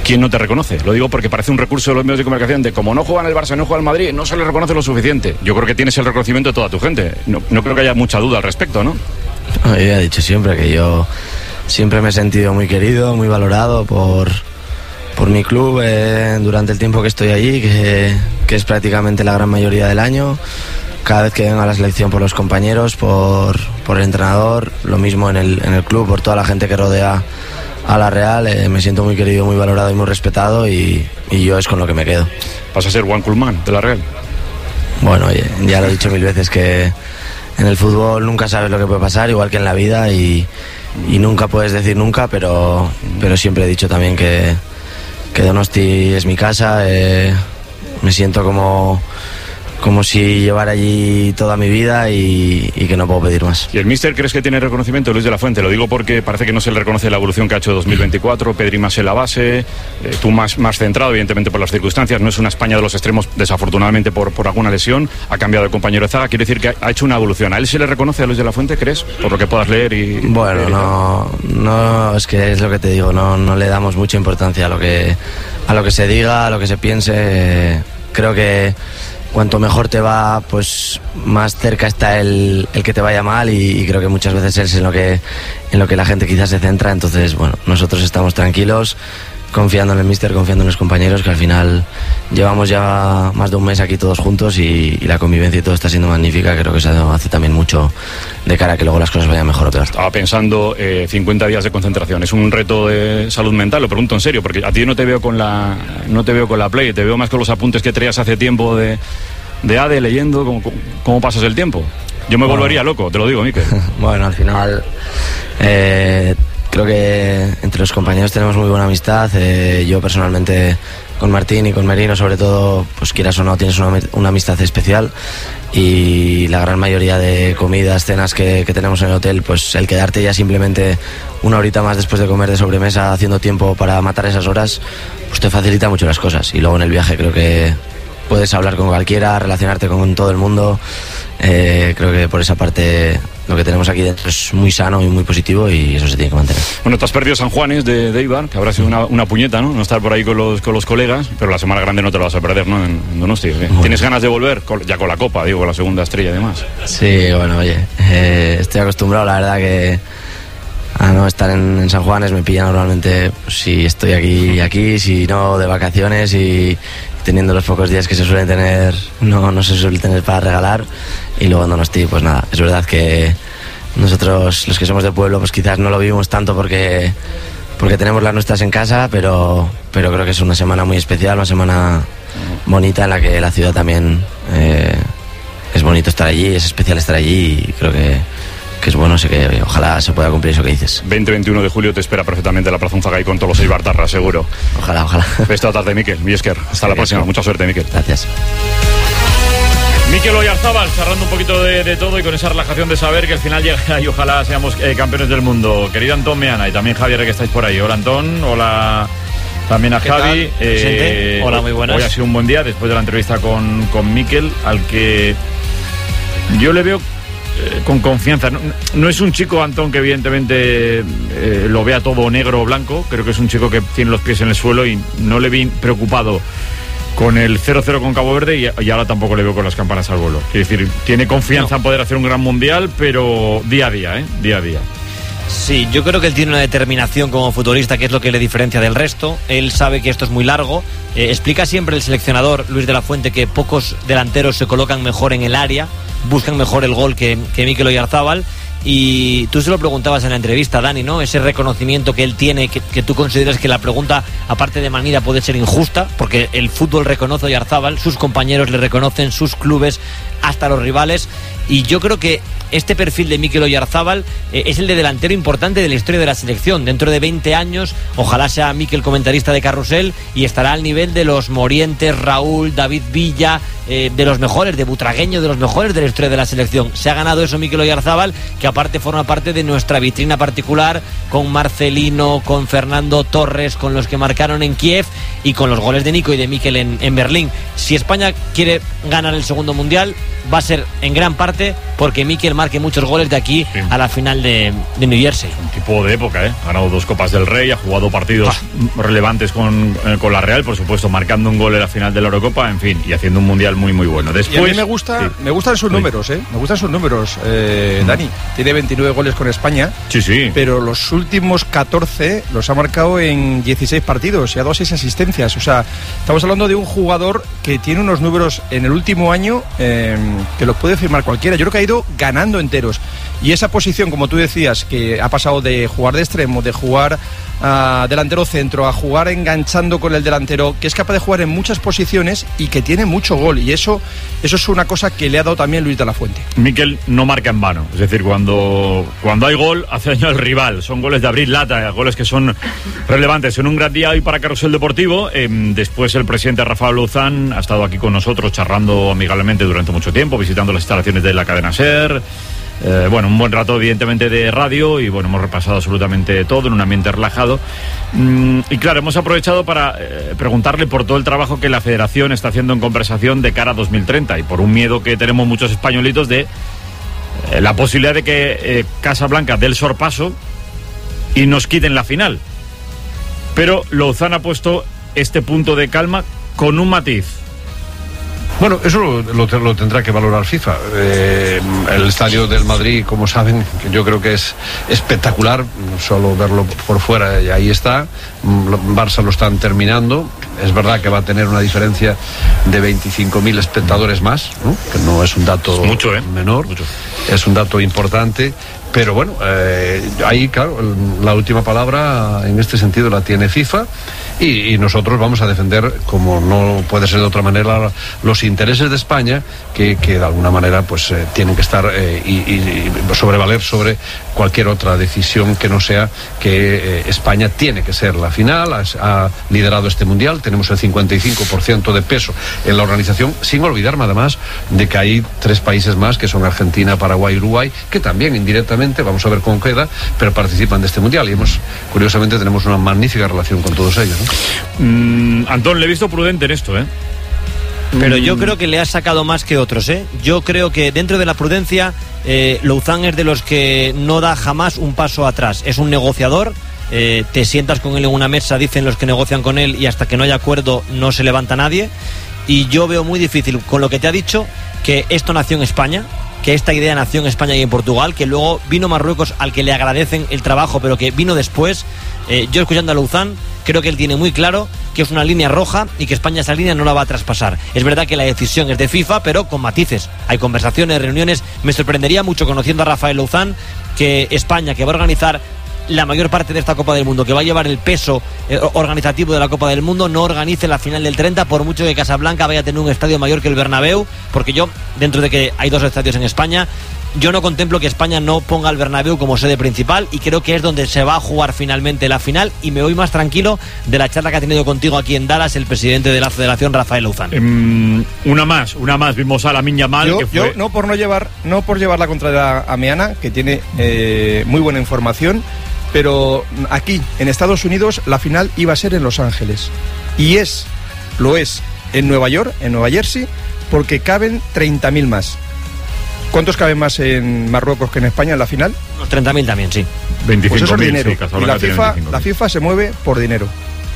¿quién no te reconoce? Lo digo porque parece un recurso de los medios de comunicación de como no juega en el Barça, no juega en el Madrid, no se le reconoce lo suficiente. Yo creo que tienes el reconocimiento de toda tu gente. No, no creo que haya mucha duda al respecto, ¿no? Yo he dicho siempre que yo siempre me he sentido muy querido, muy valorado por, por mi club eh, durante el tiempo que estoy allí, que, que es prácticamente la gran mayoría del año. Cada vez que vengo a la selección por los compañeros, por, por el entrenador, lo mismo en el, en el club, por toda la gente que rodea a la Real, eh, me siento muy querido, muy valorado y muy respetado y, y yo es con lo que me quedo. ¿Vas a ser Juan Culmán de la Real? Bueno, oye, ya lo he dicho mil veces que en el fútbol nunca sabes lo que puede pasar, igual que en la vida, y, y nunca puedes decir nunca, pero, pero siempre he dicho también que, que Donosti es mi casa, eh, me siento como... como si llevara allí toda mi vida y, y que no puedo pedir más. ¿Y el míster crees que tiene reconocimiento, Luis de la Fuente? Lo digo porque parece que no se le reconoce la evolución que ha hecho dos mil veinticuatro, Pedri más en la base, eh, tú más, más centrado, evidentemente por las circunstancias, no es una España de los extremos, desafortunadamente por, por alguna lesión, ha cambiado de compañero de zaga, quiere decir que ha hecho una evolución. ¿A él se le reconoce a Luis de la Fuente, crees? Por lo que puedas leer y... Bueno, leer y no, no, es que es lo que te digo, no, no le damos mucha importancia a lo que, a lo que se diga, a lo que se piense. Creo que cuanto mejor te va, pues más cerca está el, el que te vaya mal, y, y creo que muchas veces es en lo que en lo que la gente quizás se centra. Entonces, bueno, nosotros estamos tranquilos, confiando en el míster, confiando en los compañeros, que al final llevamos ya más de un mes aquí todos juntos y, y la convivencia y todo está siendo magnífica. Creo que eso hace también mucho de cara a que luego las cosas vayan mejor o peor. Estaba pensando, eh, cincuenta días de concentración, ¿es un reto de salud mental? Lo pregunto en serio, porque a ti no te veo con la no te veo con la Play, te veo más con los apuntes que traías hace tiempo de, de A D E, leyendo. ¿Cómo, cómo pasas el tiempo? Yo me bueno, volvería loco, te lo digo, Mikel. Bueno, al final... Eh, Creo que entre los compañeros tenemos muy buena amistad. Eh, yo personalmente con Martín y con Merino, sobre todo, pues quieras o no, tienes una, una amistad especial, y la gran mayoría de comidas, cenas que, que tenemos en el hotel, pues el quedarte ya simplemente una horita más después de comer de sobremesa, haciendo tiempo para matar esas horas, pues te facilita mucho las cosas. Y luego en el viaje creo que puedes hablar con cualquiera, relacionarte con todo el mundo. Eh, creo que por esa parte lo que tenemos aquí dentro es muy sano y muy positivo, y eso se tiene que mantener. Bueno, te has perdido San Juanes de, de Eibar, que habrá sido una, una puñeta, ¿no? No estar por ahí con los, con los colegas, pero la semana grande no te lo vas a perder, ¿no? En, en Donosti. Bueno. ¿Tienes ganas de volver? Ya con la Copa, digo, con la segunda estrella y demás. Sí, bueno, oye, eh, estoy acostumbrado, la verdad, que a no estar en, en San Juanes. Me pilla normalmente, pues, si estoy aquí, aquí, si no, de vacaciones, y teniendo los pocos días que se suelen tener, no, no se suele tener para regalar. Y luego no estoy, pues nada, es verdad que nosotros, los que somos de pueblo, pues quizás no lo vivimos tanto porque, porque tenemos las nuestras en casa, pero, pero creo que es una semana muy especial, una semana bonita en la que la ciudad también eh, es bonito estar allí, es especial estar allí, y creo que, que es bueno, sé que ojalá se pueda cumplir eso que dices. veinte veintiuno de julio te espera perfectamente la Plaza Unzaga y con todos los eibartarras, seguro. Ojalá, ojalá. Esta tarde, Mikel, mi Esker. Hasta sí, la próxima, mucha suerte, Mikel. Gracias. Mikel Oyarzábal, cerrando un poquito de, de todo, y con esa relajación de saber que al final llega y ojalá seamos eh, campeones del mundo. Querido Antón Meana y también Javier, que estáis por ahí. Hola, Antón. Hola también a Javi. Eh, Hola, muy buenas. Hoy ha sido un buen día después de la entrevista con, con Mikel, al que yo le veo eh, con confianza. No, no es un chico, Antón, que evidentemente eh, lo vea todo negro o blanco. Creo que es un chico que tiene los pies en el suelo, y no le vi preocupado con el cero cero con Cabo Verde, y, y ahora tampoco le veo con las campanas al vuelo. Quiere decir, tiene confianza no. en poder hacer un gran mundial, pero día a día, ¿eh? Día a día. Sí, yo creo que él tiene una determinación como futbolista que es lo que le diferencia del resto. Él sabe que esto es muy largo. Eh, explica siempre el seleccionador Luis de la Fuente que pocos delanteros se colocan mejor en el área, buscan mejor el gol que, que Mikel Oyarzábal. Y tú se lo preguntabas en la entrevista, Dani, ¿no? Ese reconocimiento que él tiene, que, que tú consideras que la pregunta, aparte de manida, puede ser injusta, porque el fútbol reconoce a Oyarzábal, sus compañeros le reconocen, sus clubes, hasta los rivales. Y yo creo que este perfil de Mikel Oyarzábal eh, es el de delantero importante de la historia de la selección. Dentro de veinte años, ojalá sea Mikel comentarista de Carrusel y estará al nivel de los Morientes, Raúl, David Villa, eh, de los mejores, de Butragueño, de los mejores de la historia de la selección. Se ha ganado eso Mikel Oyarzábal, que aparte forma parte de nuestra vitrina particular, con Marcelino, con Fernando Torres, con los que marcaron en Kiev, y con los goles de Nico y de Mikel en, en Berlín. Si España quiere ganar el segundo mundial, va a ser en gran parte porque Mikel marque muchos goles de aquí sí. a la final de, de New Jersey. Un tipo de época, ¿eh? Ha ganado dos Copas del Rey, ha jugado partidos ah. relevantes con, eh, con la Real, por supuesto, marcando un gol en la final de la Eurocopa, en fin, y haciendo un mundial muy, muy bueno. Después, y a mí me gusta, sí. me gustan sus sí. números, ¿eh? Me gustan sus números, eh, mm. Dani. Tiene veintinueve goles con España. Sí, sí. Pero los últimos catorce los ha marcado en dieciséis partidos y ha dado seis asistencias. O sea, estamos hablando de un jugador que tiene unos números en el último año eh, que los puede firmar cualquiera. Yo creo que ha ido ganando enteros. Y esa posición, como tú decías, que ha pasado de jugar de extremo, de jugar a delantero centro, a jugar enganchando con el delantero, que es capaz de jugar en muchas posiciones y que tiene mucho gol. Y eso, eso es una cosa que le ha dado también Luis de la Fuente. Mikel no marca en vano. Es decir, cuando, cuando hay gol, hace daño al rival. Son goles de abrir lata, goles que son relevantes. En un gran día hoy para Carrusel Deportivo. Eh, después el presidente Rafael Luzán ha estado aquí con nosotros charlando amigablemente durante mucho tiempo, visitando las instalaciones de la cadena SER. Eh, bueno, un buen rato evidentemente de radio y bueno, hemos repasado absolutamente todo en un ambiente relajado mm, y claro, hemos aprovechado para eh, preguntarle por todo el trabajo que la Federación está haciendo en conversación de cara a dos mil treinta y por un miedo que tenemos muchos españolitos de eh, la posibilidad de que eh, Casablanca dé el sorpaso y nos quiten la final. Pero Lozán ha puesto este punto de calma con un matiz. Bueno, eso lo, lo, lo tendrá que valorar FIFA. Eh, el estadio del Madrid, como saben, yo creo que es espectacular, solo verlo por fuera y ahí está. Barça lo están terminando. Es verdad que va a tener una diferencia de veinticinco mil espectadores más, ¿no? Que no es un dato es mucho, ¿eh? menor, mucho. Es un dato importante. Pero bueno, eh, ahí, claro, la última palabra en este sentido la tiene FIFA y, y nosotros vamos a defender, como no puede ser de otra manera, los intereses de España, que, que de alguna manera pues eh, tienen que estar eh, y, y sobrevaler sobre cualquier otra decisión que no sea que eh, España tiene que ser la final, ha, ha liderado este mundial, tenemos el cincuenta y cinco por ciento de peso en la organización, sin olvidarme además de que hay tres países más, que son Argentina, Paraguay y Uruguay, que también indirectamente, vamos a ver cómo queda, pero participan de este mundial y hemos, curiosamente tenemos una magnífica relación con todos ellos, ¿no? Mm, Antón, le he visto prudente en esto, ¿eh? Pero yo creo que le ha sacado más que otros, ¿eh? Yo creo que dentro de la prudencia, eh, Lozán es de los que no da jamás un paso atrás. Es un negociador, eh, te sientas con él en una mesa, dicen los que negocian con él, y hasta que no haya acuerdo no se levanta nadie. Y yo veo muy difícil, con lo que te ha dicho, que esto nació en España, que esta idea nació en España y en Portugal, que luego vino Marruecos, al que le agradecen el trabajo, pero que vino después. Eh, yo escuchando a Lozán, creo que él tiene muy claro que es una línea roja y que España esa línea no la va a traspasar. Es verdad que la decisión es de FIFA, pero con matices. Hay conversaciones, reuniones. Me sorprendería mucho, conociendo a Rafael Lozán, que España, que va a organizar la mayor parte de esta Copa del Mundo, que va a llevar el peso eh, organizativo de la Copa del Mundo, no organice la final del treinta, por mucho que Casablanca vaya a tener un estadio mayor que el Bernabéu, porque yo, dentro de que hay dos estadios en España, yo no contemplo que España no ponga el Bernabéu como sede principal, y creo que es donde se va a jugar finalmente la final, y me voy más tranquilo de la charla que ha tenido contigo aquí en Dallas el presidente de la Federación, Rafael Lozán. Um, una más, una más, vimos a Lamine Yamal, yo, que fue... yo no por no llevar, no por llevar la contraria a Meana, que tiene eh, muy buena información, pero aquí, en Estados Unidos, la final iba a ser en Los Ángeles. Y es, lo es, en Nueva York, en Nueva Jersey, porque caben treinta mil más. ¿Cuántos caben más en Marruecos que en España en la final? Unos treinta mil también, sí. veinticinco mil, pues eso es dinero. Sí, y la FIFA, la FIFA se mueve por dinero.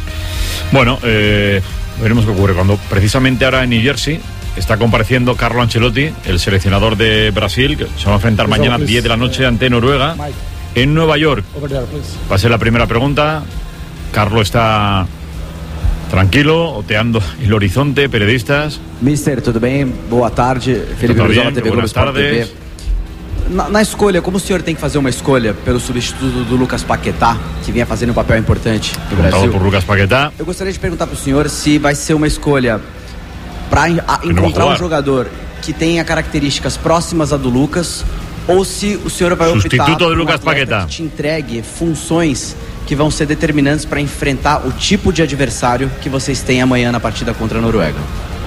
Bueno, eh, veremos qué ocurre. Cuando precisamente ahora en New Jersey está compareciendo Carlo Ancelotti, el seleccionador de Brasil, que se va a enfrentar mañana a diez de la noche ante Noruega. En Nueva York. Va a ser la primera pregunta. Carlo está tranquilo, oteando el horizonte, periodistas. Mister, tudo bem? Boa tarde. Felipe Brizola, T V Globo Sport T V. Na, na escolha, como o senhor tem que fazer uma escolha pelo substituto do Lucas Paquetá, que vinha fazendo um papel importante no Brasil? Por Lucas Paquetá. Eu gostaria de perguntar para o senhor se vai ser uma escolha para encontrar um jogador que tenha características próximas a do Lucas, ou se o senhor vai optar por um atleta que te entregue funções que vão ser determinantes para enfrentar o tipo de adversário que vocês têm amanhã na partida contra a Noruega.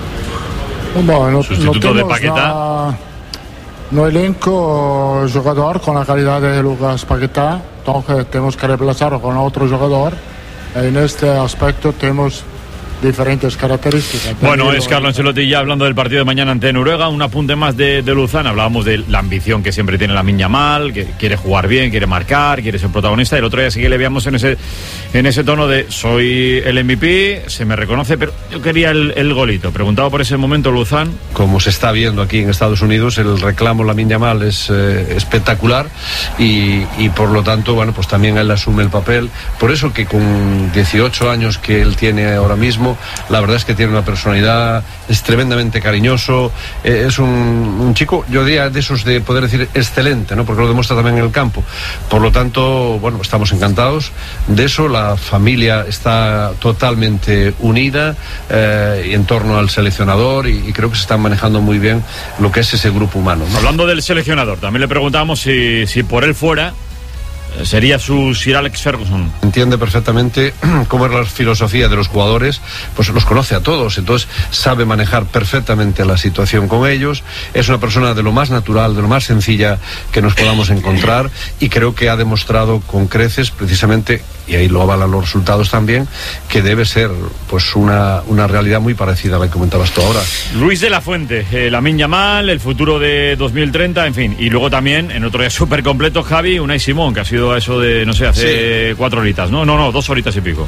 Bom, no, no de Paquetá. No elenco jogador con la calidad de Lucas Paquetá, entonces tenemos que reemplazarlo con otro jugador. En este aspecto tenemos diferentes características. Bueno, Danilo, es Carlo Ancelotti ya hablando del partido de mañana ante Noruega. Un apunte más de, de Luzán. Hablábamos de la ambición que siempre tiene Lamine Yamal, que quiere jugar bien, quiere marcar, quiere ser protagonista. El otro día sí que le veíamos en ese, en ese tono de soy el M V P, se me reconoce, pero yo quería el, el golito. Preguntaba por ese momento Luzán. Como se está viendo aquí en Estados Unidos, el reclamo Lamine Yamal es eh, espectacular y, y por lo tanto, bueno, pues también él asume el papel. Por eso que con dieciocho años que él tiene ahora mismo, la verdad es que tiene una personalidad, es tremendamente cariñoso, eh, es un, un chico, yo diría, de esos de poder decir excelente, ¿no? Porque lo demuestra también en el campo. Por lo tanto, bueno, estamos encantados de eso. La familia está totalmente unida eh, en torno al seleccionador y, y creo que se están manejando muy bien lo que es ese grupo humano, ¿no? Hablando del seleccionador, también le preguntamos si, si por él fuera sería su Sir Alex Ferguson. Entiende perfectamente cómo es la filosofía de los jugadores, pues los conoce a todos, entonces sabe manejar perfectamente la situación con ellos. Es una persona de lo más natural, de lo más sencilla que nos podamos encontrar y creo que ha demostrado con creces precisamente, y ahí lo avalan los resultados también, que debe ser pues una, una realidad muy parecida a la que comentabas tú ahora. Luis de la Fuente, eh, Lamine Yamal, el futuro de dos mil treinta, en fin, y luego también en otro día súper completo Javi, Unai Simón, que ha sido a eso de, no sé, hace sí. cuatro horitas, ¿no? No, no, dos horitas y pico.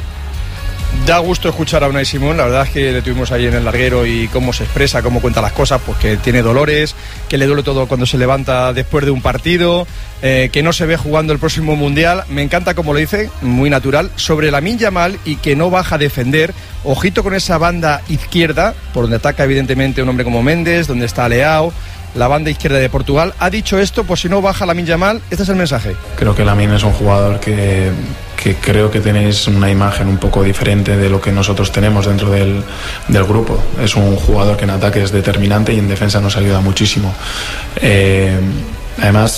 Da gusto escuchar a Unai Simón, la verdad es que le tuvimos ahí en el larguero y cómo se expresa, cómo cuenta las cosas, pues que tiene dolores, que le duele todo cuando se levanta después de un partido, eh, que no se ve jugando el próximo Mundial. Me encanta como lo dice, muy natural, sobre Lamine Yamal y que no baja a defender. Ojito con esa banda izquierda, por donde ataca evidentemente un hombre como Méndez, donde está Leao, la banda izquierda de Portugal. Ha dicho esto, pues si no baja Lamine Yamal, este es el mensaje. Creo que Lamine es un jugador que, que creo que tenéis una imagen un poco diferente de lo que nosotros tenemos dentro del, del grupo. Es un jugador que en ataque es determinante y en defensa nos ayuda muchísimo. Eh, Además,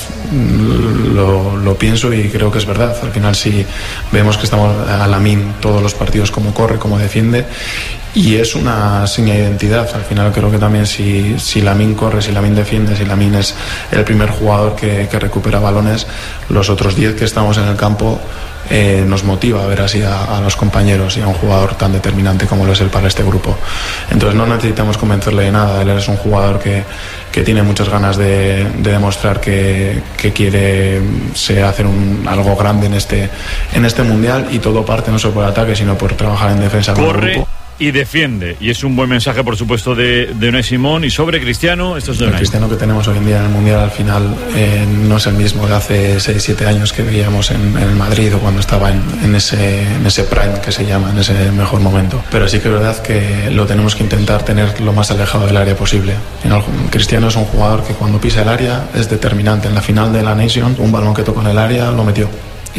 lo, lo pienso y creo que es verdad. Al final, si vemos que estamos a Lamine todos los partidos, cómo corre, cómo defiende, y es una seña de identidad. Al final, creo que también si, si Lamine corre, si Lamine defiende, si Lamine es el primer jugador que, que recupera balones, los otros diez que estamos en el campo Eh, nos motiva a ver así a, a los compañeros y a un jugador tan determinante como lo es él para este grupo. Entonces no necesitamos convencerle de nada. Él es un jugador que, que tiene muchas ganas de, de demostrar que, que quiere se hacer un, algo grande en este, en este mundial, y todo parte no solo por el ataque sino por trabajar en defensa con el grupo. Y defiende, y es un buen mensaje por supuesto de, de Unai Simón. Y sobre Cristiano, esto es de El Unai. Cristiano que tenemos hoy en día en el Mundial al final eh, no es el mismo de hace seis siete años que veíamos en, en el Madrid, o cuando estaba en, en, ese, en ese prime que se llama, en ese mejor momento. Pero sí que es verdad que lo tenemos que intentar tener lo más alejado del área posible. Cristiano es un jugador que cuando pisa el área es determinante. En la final de la Nation, un balón que tocó en el área lo metió.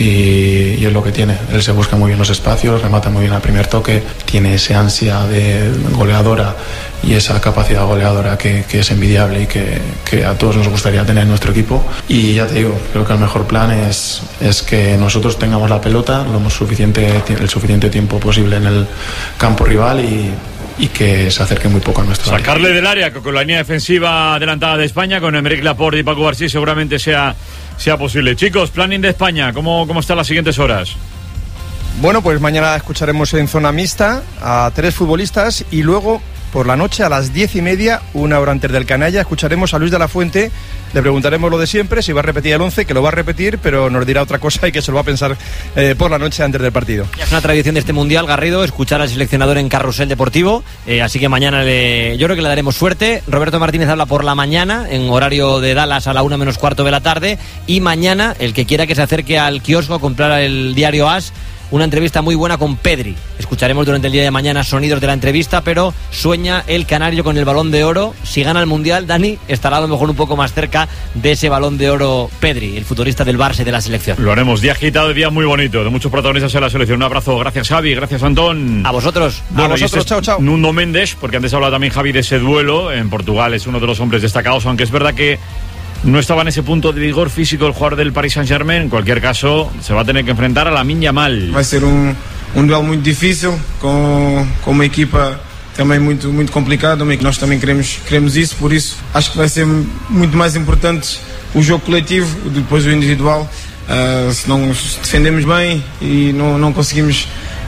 Y, y es lo que tiene. Él se busca muy bien los espacios, remata muy bien al primer toque, tiene esa ansia de goleadora y esa capacidad goleadora que, que es envidiable y que, que a todos nos gustaría tener en nuestro equipo. Y ya te digo, creo que el mejor plan es, es que nosotros tengamos la pelota lo suficiente, el suficiente tiempo posible en el campo rival y y que se acerque muy poco a nuestro área. Sacarle del área, que con la línea defensiva adelantada de España, con Aymeric Laporte y Paco García, seguramente sea, sea posible. Chicos, planning de España, ¿cómo, cómo están las siguientes horas? Bueno, pues mañana escucharemos en zona mixta a tres futbolistas y luego por la noche a las diez y media, una hora antes del canalla, escucharemos a Luis de la Fuente. Le preguntaremos lo de siempre, si va a repetir el once, que lo va a repetir, pero nos dirá otra cosa y que se lo va a pensar eh, por la noche antes del partido. Ya es una tradición de este Mundial, Garrido, escuchar al seleccionador en Carrusel Deportivo, eh, así que mañana le, yo creo que le daremos suerte. Roberto Martínez habla por la mañana, en horario de Dallas a la una menos cuarto de la tarde, y mañana, el que quiera que se acerque al kiosco a comprar el diario As, una entrevista muy buena con Pedri. Escucharemos durante el día de mañana sonidos de la entrevista, pero sueña el canario con el Balón de Oro. Si gana el Mundial, Dani, estará a lo mejor un poco más cerca de ese Balón de Oro Pedri, el futbolista del Barça y de la selección. Lo haremos. Día agitado, día muy bonito, de muchos protagonistas en la selección. Un abrazo. Gracias, Javi. Gracias, Antón. A vosotros. Bueno, a vosotros. Chao, chao. Nuno Méndez, porque antes hablaba también Javi de ese duelo. En Portugal es uno de los hombres destacados, aunque es verdad que no estaba en ese punto de vigor físico el jugador del Paris Saint-Germain. En cualquier caso, se va a tener que enfrentar a Lamine Yamal. Va a ser un, un duelo muy difícil, con, con una equipa também muito, muito complicada. Nós também queremos, queremos isso, por isso acho que vai ser muito mais importante o jogo coletivo, depois o individual. Uh, se não defendemos bem e não, não conseguimos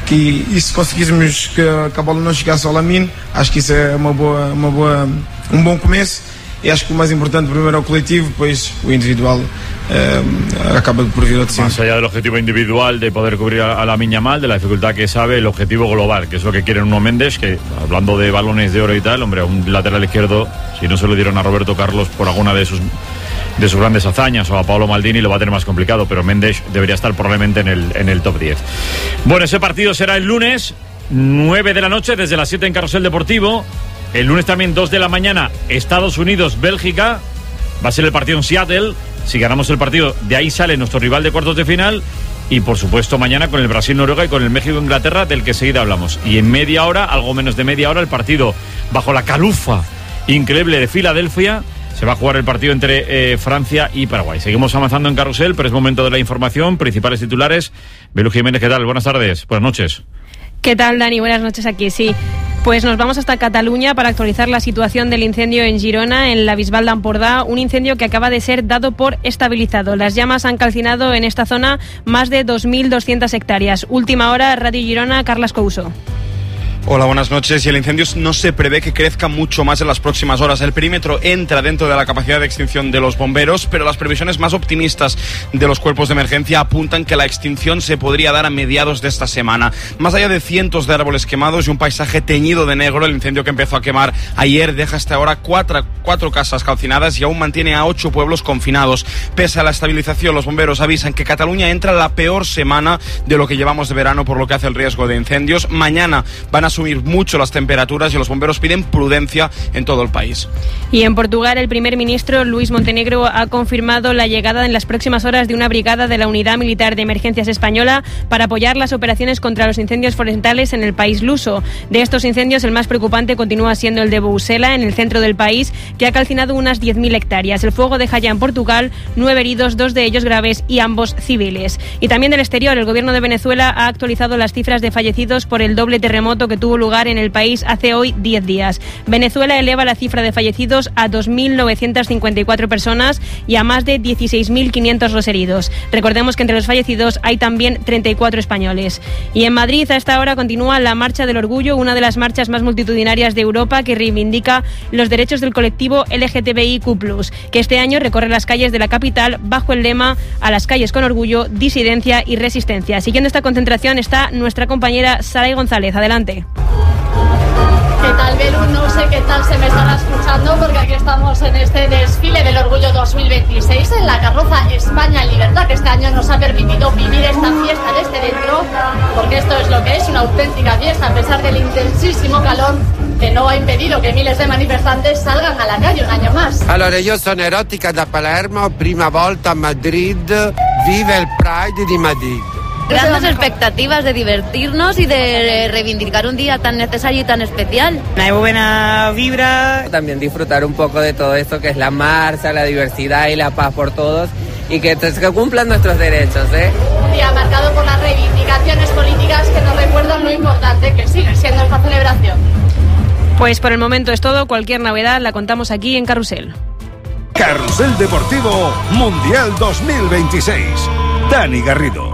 que e se conseguíssemos que, que a bola não chegasse ao Lamine, acho que isso é uma boa, uma boa, um bom começo. E acho que o más importante primero es el colectivo, pues lo individual eh, acaba por vir a de Más allá del objetivo individual de poder cubrir a, a Lamine Yamal, de la dificultad que sabe, el objetivo global, que es lo que quiere Nuno Méndez, que hablando de balones de oro y tal, hombre, a un lateral izquierdo, si no se lo dieron a Roberto Carlos por alguna de sus de sus grandes hazañas o a Paolo Maldini, lo va a tener más complicado, pero Méndez debería estar probablemente en el, en el top diez. Bueno, ese partido será el lunes, nueve de la noche, desde las siete en Carrusel Deportivo. El lunes también, dos de la mañana, Estados Unidos, Bélgica. Va a ser el partido en Seattle. Si ganamos el partido, de ahí sale nuestro rival de cuartos de final. Y por supuesto mañana con el Brasil-Noruega y con el México-Inglaterra, del que enseguida hablamos. Y en media hora, algo menos de media hora, el partido bajo la calufa increíble de Filadelfia. Se va a jugar el partido entre eh, Francia y Paraguay. Seguimos avanzando en Carrusel, pero es momento de la información. Principales titulares. Belu Jiménez, ¿qué tal? Buenas tardes, buenas noches. ¿Qué tal, Dani? Buenas noches aquí, sí. Pues nos vamos hasta Cataluña para actualizar la situación del incendio en Girona, en la Bisbal d'Empordà, un incendio que acaba de ser dado por estabilizado. Las llamas han calcinado en esta zona más de dos mil doscientas hectáreas. Última hora, Radio Girona, Carles Couso. Hola, buenas noches. Y el incendio no se prevé que crezca mucho más en las próximas horas. El perímetro entra dentro de la capacidad de extinción de los bomberos, pero las previsiones más optimistas de los cuerpos de emergencia apuntan que la extinción se podría dar a mediados de esta semana. Más allá de cientos de árboles quemados y un paisaje teñido de negro, el incendio que empezó a quemar ayer deja hasta ahora cuatro, cuatro casas calcinadas y aún mantiene a ocho pueblos confinados. Pese a la estabilización, los bomberos avisan que Cataluña entra en la peor semana de lo que llevamos de verano, por lo que hace el riesgo de incendios. Mañana van a subir mucho las temperaturas y los bomberos piden prudencia en todo el país. Y en Portugal, el primer ministro Luis Montenegro ha confirmado la llegada en las próximas horas de una brigada de la Unidad Militar de Emergencias Española para apoyar las operaciones contra los incendios forestales en el país luso. De estos incendios, el más preocupante continúa siendo el de Bousela, en el centro del país, que ha calcinado unas diez mil hectáreas. El fuego deja ya en Portugal nueve heridos, dos de ellos graves y ambos civiles. Y también del exterior, el gobierno de Venezuela ha actualizado las cifras de fallecidos por el doble terremoto que tuvo lugar en el país hace hoy diez días. Venezuela eleva la cifra de fallecidos a dos mil novecientas cincuenta y cuatro personas y a más de dieciséis mil quinientos los heridos. Recordemos que entre los fallecidos hay también treinta y cuatro españoles. Y en Madrid a esta hora continúa la Marcha del Orgullo, una de las marchas más multitudinarias de Europa que reivindica los derechos del colectivo L G T B I Q plus, que este año recorre las calles de la capital bajo el lema "A las calles con orgullo, disidencia y resistencia". Siguiendo esta concentración está nuestra compañera Saray González. Adelante. ¿Qué tal, Belu? No sé qué tal se me estará escuchando, porque aquí estamos en este desfile del Orgullo dos mil veintiséis en la carroza España en Libertad, que este año nos ha permitido vivir esta fiesta desde dentro, porque esto es lo que es, una auténtica fiesta, a pesar del intensísimo calor que no ha impedido que miles de manifestantes salgan a la calle un año más. Allora, io sono erotica da Palermo, prima volta a Madrid, vive el Pride di Madrid. Grandes expectativas de divertirnos y de reivindicar un día tan necesario y tan especial. Una buena vibra. También disfrutar un poco de todo esto que es la marcha, la diversidad y la paz por todos, y que, que cumplan nuestros derechos, ¿eh? Un día marcado por las reivindicaciones políticas que nos recuerdan lo importante que sigue siendo esta celebración. Pues por el momento es todo. Cualquier novedad la contamos aquí en Carrusel. Carrusel Deportivo Mundial dos mil veintiséis. Dani Garrido.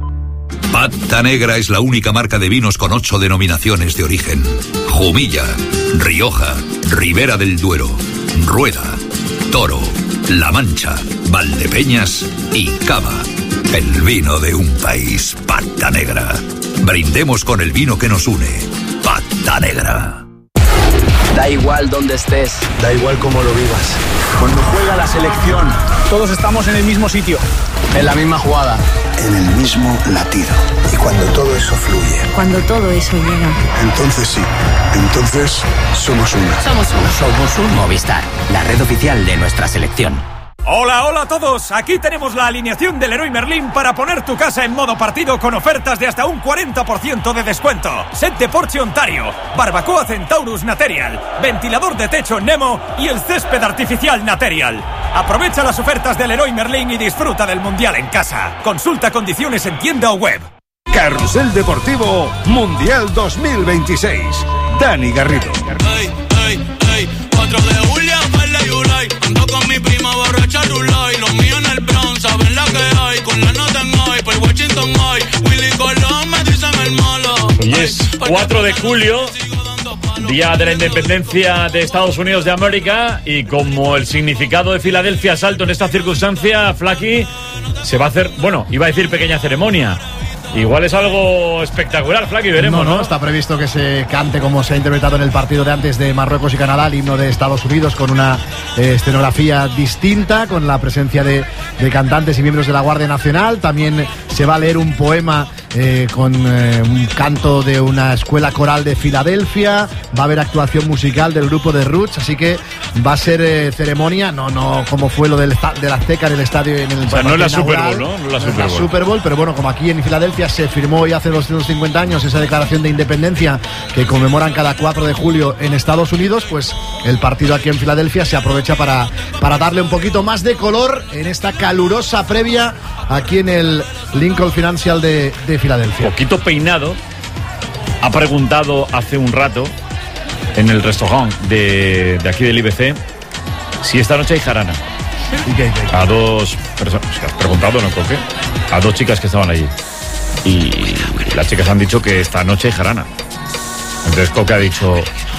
Pata Negra es la única marca de vinos con ocho denominaciones de origen. Jumilla, Rioja, Ribera del Duero, Rueda, Toro, La Mancha, Valdepeñas y Cava. El vino de un país. Pata Negra. Brindemos con el vino que nos une. Pata Negra. Da igual donde estés, da igual cómo lo vivas. Cuando juega la selección, todos estamos en el mismo sitio, en la misma jugada, en el mismo latido. Y cuando todo eso fluye, cuando todo eso llega, entonces sí, entonces somos uno. Somos uno. Somos un Movistar, la red oficial de nuestra selección. Hola, hola a todos. Aquí tenemos la alineación del Leroy Merlin para poner tu casa en modo partido con ofertas de hasta un cuarenta por ciento de descuento. Set de Porsche Ontario, barbacoa Centaurus Material, ventilador de techo Nemo y el césped artificial Material. Aprovecha las ofertas del Leroy Merlin y disfruta del Mundial en casa. Consulta condiciones en tienda o web. Carrusel Deportivo Mundial dos mil veintiséis. Dani Garrido. Hey, hey, hey, cuatro de julio, verde y Ulay. Ando con mi prima borracha Rulay. Los míos en el Bronx, saben la que hay. Con la nota en hoy, por Washington hoy. Willy Colón me dicen el malo. cuatro de julio, Día de la Independencia de Estados Unidos de América, y como el significado de Filadelfia es alto en esta circunstancia, Flaky, se va a hacer, bueno, iba a decir pequeña ceremonia. Igual es algo espectacular, Flaky, veremos, no, no, ¿no? está previsto que se cante como se ha interpretado en el partido de antes de Marruecos y Canadá, el himno de Estados Unidos, con una eh, escenografía distinta, con la presencia de, de cantantes y miembros de la Guardia Nacional. También se va a leer un poema eh, con eh, un canto de una escuela coral de Filadelfia. Va a haber actuación musical del grupo de Roots, así que va a ser eh, ceremonia, no no como fue lo del, del Azteca en el estadio. En el o sea, no es la Super Bowl, ¿no? No es la no Super Bowl. Es la Super Bowl, pero bueno, como aquí en Filadelfia se firmó hoy hace doscientos cincuenta años esa declaración de independencia que conmemoran cada cuatro de julio en Estados Unidos, pues el partido aquí en Filadelfia se aprovecha para, para darle un poquito más de color en esta calurosa previa aquí en el Lincoln Financial de, de Filadelfia. Poquito peinado, ha preguntado hace un rato en el restaurante de, de aquí del I B C si esta noche hay jarana. ¿Y qué, qué? A dos personas, o sea, has preguntado, no creo que, a dos chicas que estaban allí. Y las chicas han dicho que esta noche hay jarana. Entonces Coque ha dicho,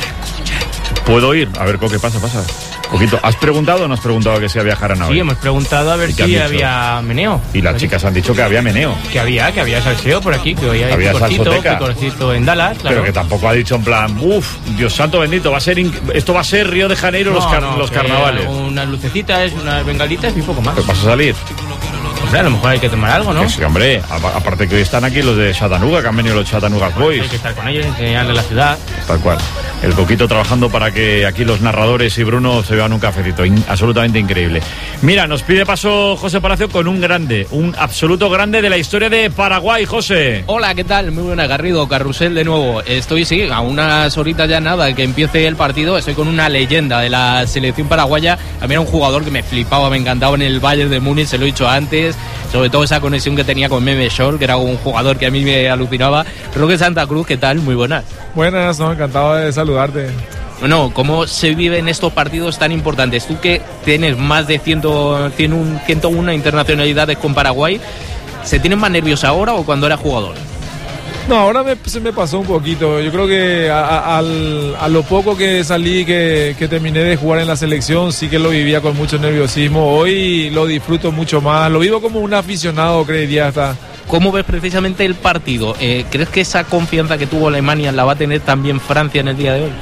¿puedo ir? A ver, Coque, pasa, pasa. Coquito, ¿has preguntado o no has preguntado que si había jarana hoy? Sí, hemos preguntado a ver si había meneo. Y las chicas han dicho que había meneo. Que había, que había salseo por aquí, que hoy hay había salsoteca. Picorcito en Dallas, claro. Pero que tampoco ha dicho en plan, uff, Dios santo bendito, va a ser inc- esto va a ser Río de Janeiro, no, los, car- no, los carnavales. Unas lucecitas, unas bengalitas y poco más. ¿Qué vas a salir? Hombre, a lo mejor hay que tomar algo, ¿no? Que sí, hombre, a- aparte que hoy están aquí los de Chattanooga, que han venido los Chattanooga Boys. Hay que estar con ellos, enseñarles la ciudad. Tal cual. El Coquito trabajando para que aquí los narradores y Bruno se vean un cafecito. In- absolutamente increíble. Mira, nos pide paso José Palacio con un grande, un absoluto grande de la historia de Paraguay, José. Hola, ¿qué tal? Muy buena, Garrido, Carrusel de nuevo. Estoy, sí, a unas horitas ya nada que empiece el partido. Estoy con una leyenda de la selección paraguaya. A mí era un jugador que me flipaba, me encantaba en el Bayern de Múnich, se lo he dicho antes. Sobre todo esa conexión que tenía con Meme Shore, que era un jugador que a mí me alucinaba. Roque Santa Cruz, ¿qué tal? Muy buenas. Buenas, no, encantado de saludarte. Bueno, ¿cómo se viven estos partidos tan importantes? Tú que tienes más de cien, ciento uno internacionalidades con Paraguay, ¿se tienen más nervios ahora o cuando era jugador? No, ahora me, se me pasó un poquito. Yo creo que a, a, al, a lo poco que salí, que, que terminé de jugar en la selección, sí que lo vivía con mucho nerviosismo. Hoy lo disfruto mucho más. Lo vivo como un aficionado, creería hasta. ¿Cómo ves precisamente el partido? Eh, ¿Crees que esa confianza que tuvo Alemania la va a tener también Francia en el día de hoy?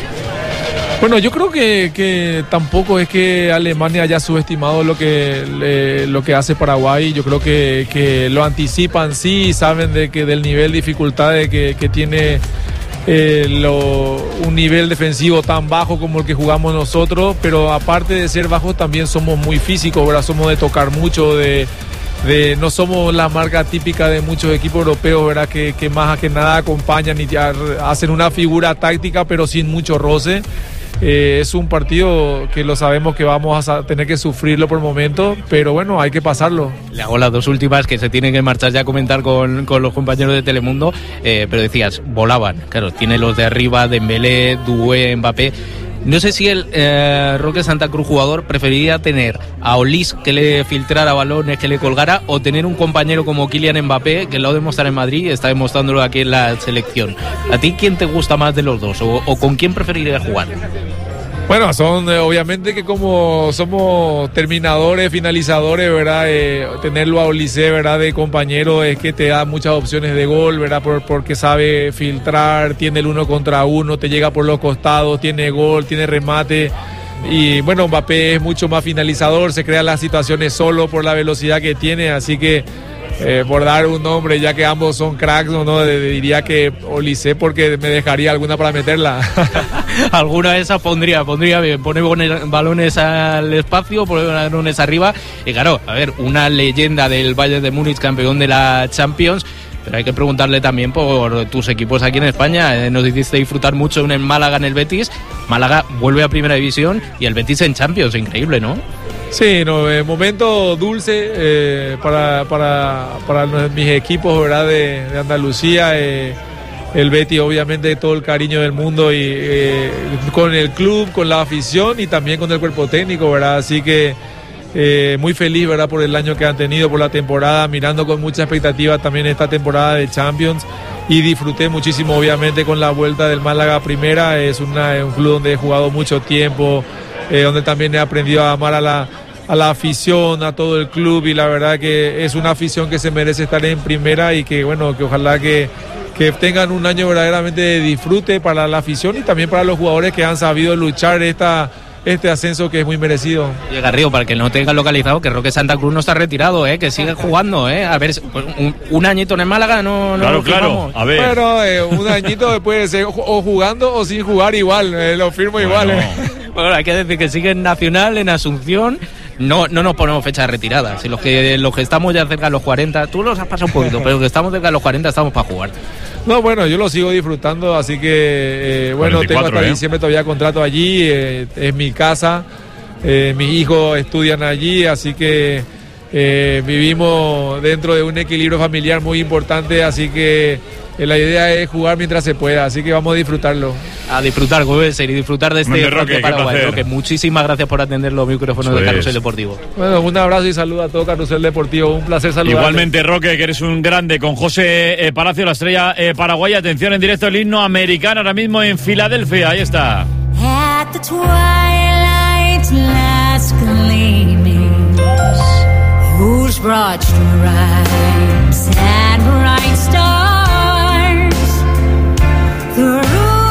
Bueno, yo creo que, que tampoco es que Alemania haya subestimado lo que le, lo que hace Paraguay. Yo creo que, que lo anticipan, sí, saben de que del nivel de dificultad de que, que tiene eh, lo, un nivel defensivo tan bajo como el que jugamos nosotros, pero aparte de ser bajos también somos muy físicos, ¿verdad? Somos de tocar mucho, de, de no somos la marca típica de muchos equipos europeos, ¿verdad? Que, que más que nada acompañan y hacen una figura táctica pero sin mucho roce. Eh, es un partido que lo sabemos que vamos a tener que sufrirlo por momentos, pero bueno, hay que pasarlo. Le hago las dos últimas que se tienen que marchar ya a comentar con, con los compañeros de Telemundo, eh, pero decías, volaban, claro, tiene los de arriba, Dembélé, Doué, Mbappé. No sé si el eh, Roque Santa Cruz jugador preferiría tener a Olís que le filtrara balones, que le colgara, o tener un compañero como Kylian Mbappé, que lo ha demostrado en Madrid y está demostrándolo aquí en la selección. ¿A ti quién te gusta más de los dos? ¿O, o con quién preferirías jugar? Bueno, son eh, obviamente que como somos terminadores, finalizadores, ¿verdad? Eh, tenerlo a Olise, ¿verdad? De compañero es que te da muchas opciones de gol, ¿verdad? Por, porque sabe filtrar, tiene el uno contra uno, te llega por los costados, tiene gol, tiene remate. Y bueno, Mbappé es mucho más finalizador, se crean las situaciones solo por la velocidad que tiene, así que eh, por dar un nombre, ya que ambos son cracks, ¿no? diría que Olise porque me dejaría alguna para meterla. Alguna de esas pondría, pondría bien, poner balones al espacio, poner balones arriba. Y claro, a ver, una leyenda del Bayern de Múnich, campeón de la Champions. Pero hay que preguntarle también por tus equipos aquí en España. Nos hiciste disfrutar mucho en Málaga, en el Betis. Málaga vuelve a Primera División y el Betis en Champions, increíble, ¿no? Sí, no, eh, momento dulce eh, para, para, para mis equipos, ¿verdad? De, de Andalucía. Eh, el Betis, obviamente, todo el cariño del mundo y eh, con el club, con la afición y también con el cuerpo técnico, ¿verdad? Así que Eh, muy feliz, ¿verdad? Por el año que han tenido, por la temporada, mirando con mucha expectativa también esta temporada de Champions y disfruté muchísimo, obviamente, con la vuelta del Málaga a primera. Es una, un club donde he jugado mucho tiempo, eh, donde también he aprendido a amar a la, a la afición, a todo el club, y la verdad que es una afición que se merece estar en primera y que, bueno, que ojalá que, que tengan un año verdaderamente de disfrute para la afición y también para los jugadores que han sabido luchar esta, este ascenso que es muy merecido. Y Garrido, para que no tengan localizado, que Roque Santa Cruz no está retirado, ¿eh? Que sigue jugando, ¿eh? A ver, un, un añito en el Málaga no, no claro, lo firmamos. Claro, a ver. Bueno, eh, un añito puede ser o jugando o sin jugar igual, eh, lo firmo bueno. igual. Eh. Bueno, hay que decir que sigue en Nacional, en Asunción. No, no nos ponemos fecha de retirada. Si los que los que estamos ya cerca de los cuarenta, tú los has pasado un poquito, pero los que estamos cerca de los cuarenta estamos para jugar. No, bueno, yo lo sigo disfrutando, así que eh, bueno, tengo hasta ¿eh? diciembre todavía contrato allí, eh, es mi casa, eh, mis hijos estudian allí, así que eh, vivimos dentro de un equilibrio familiar muy importante, así que eh, la idea es jugar mientras se pueda, así que vamos a disfrutarlo. A disfrutar, como debe ser, y disfrutar de este Roque Paraguay. Roque, muchísimas gracias por atender los micrófonos de Carrusel Deportivo. Bueno, un abrazo y saludo a todo Carrusel Deportivo, un placer saludarte. Igualmente, Roque, que eres un grande, con José eh, Palacio, la estrella eh, paraguaya. Atención, en directo el himno americano ahora mismo en Filadelfia, ahí está. At the twilight's last gleaming, whose broad stripes and bright stars through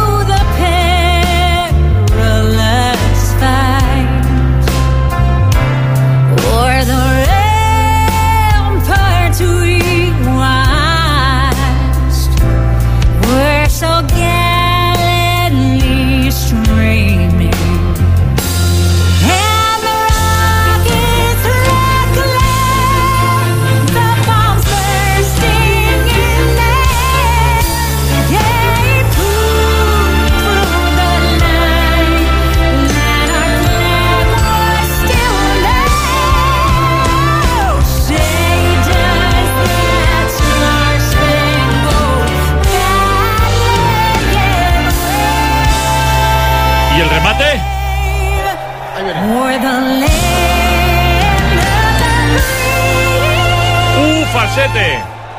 ¡Uh, falsete!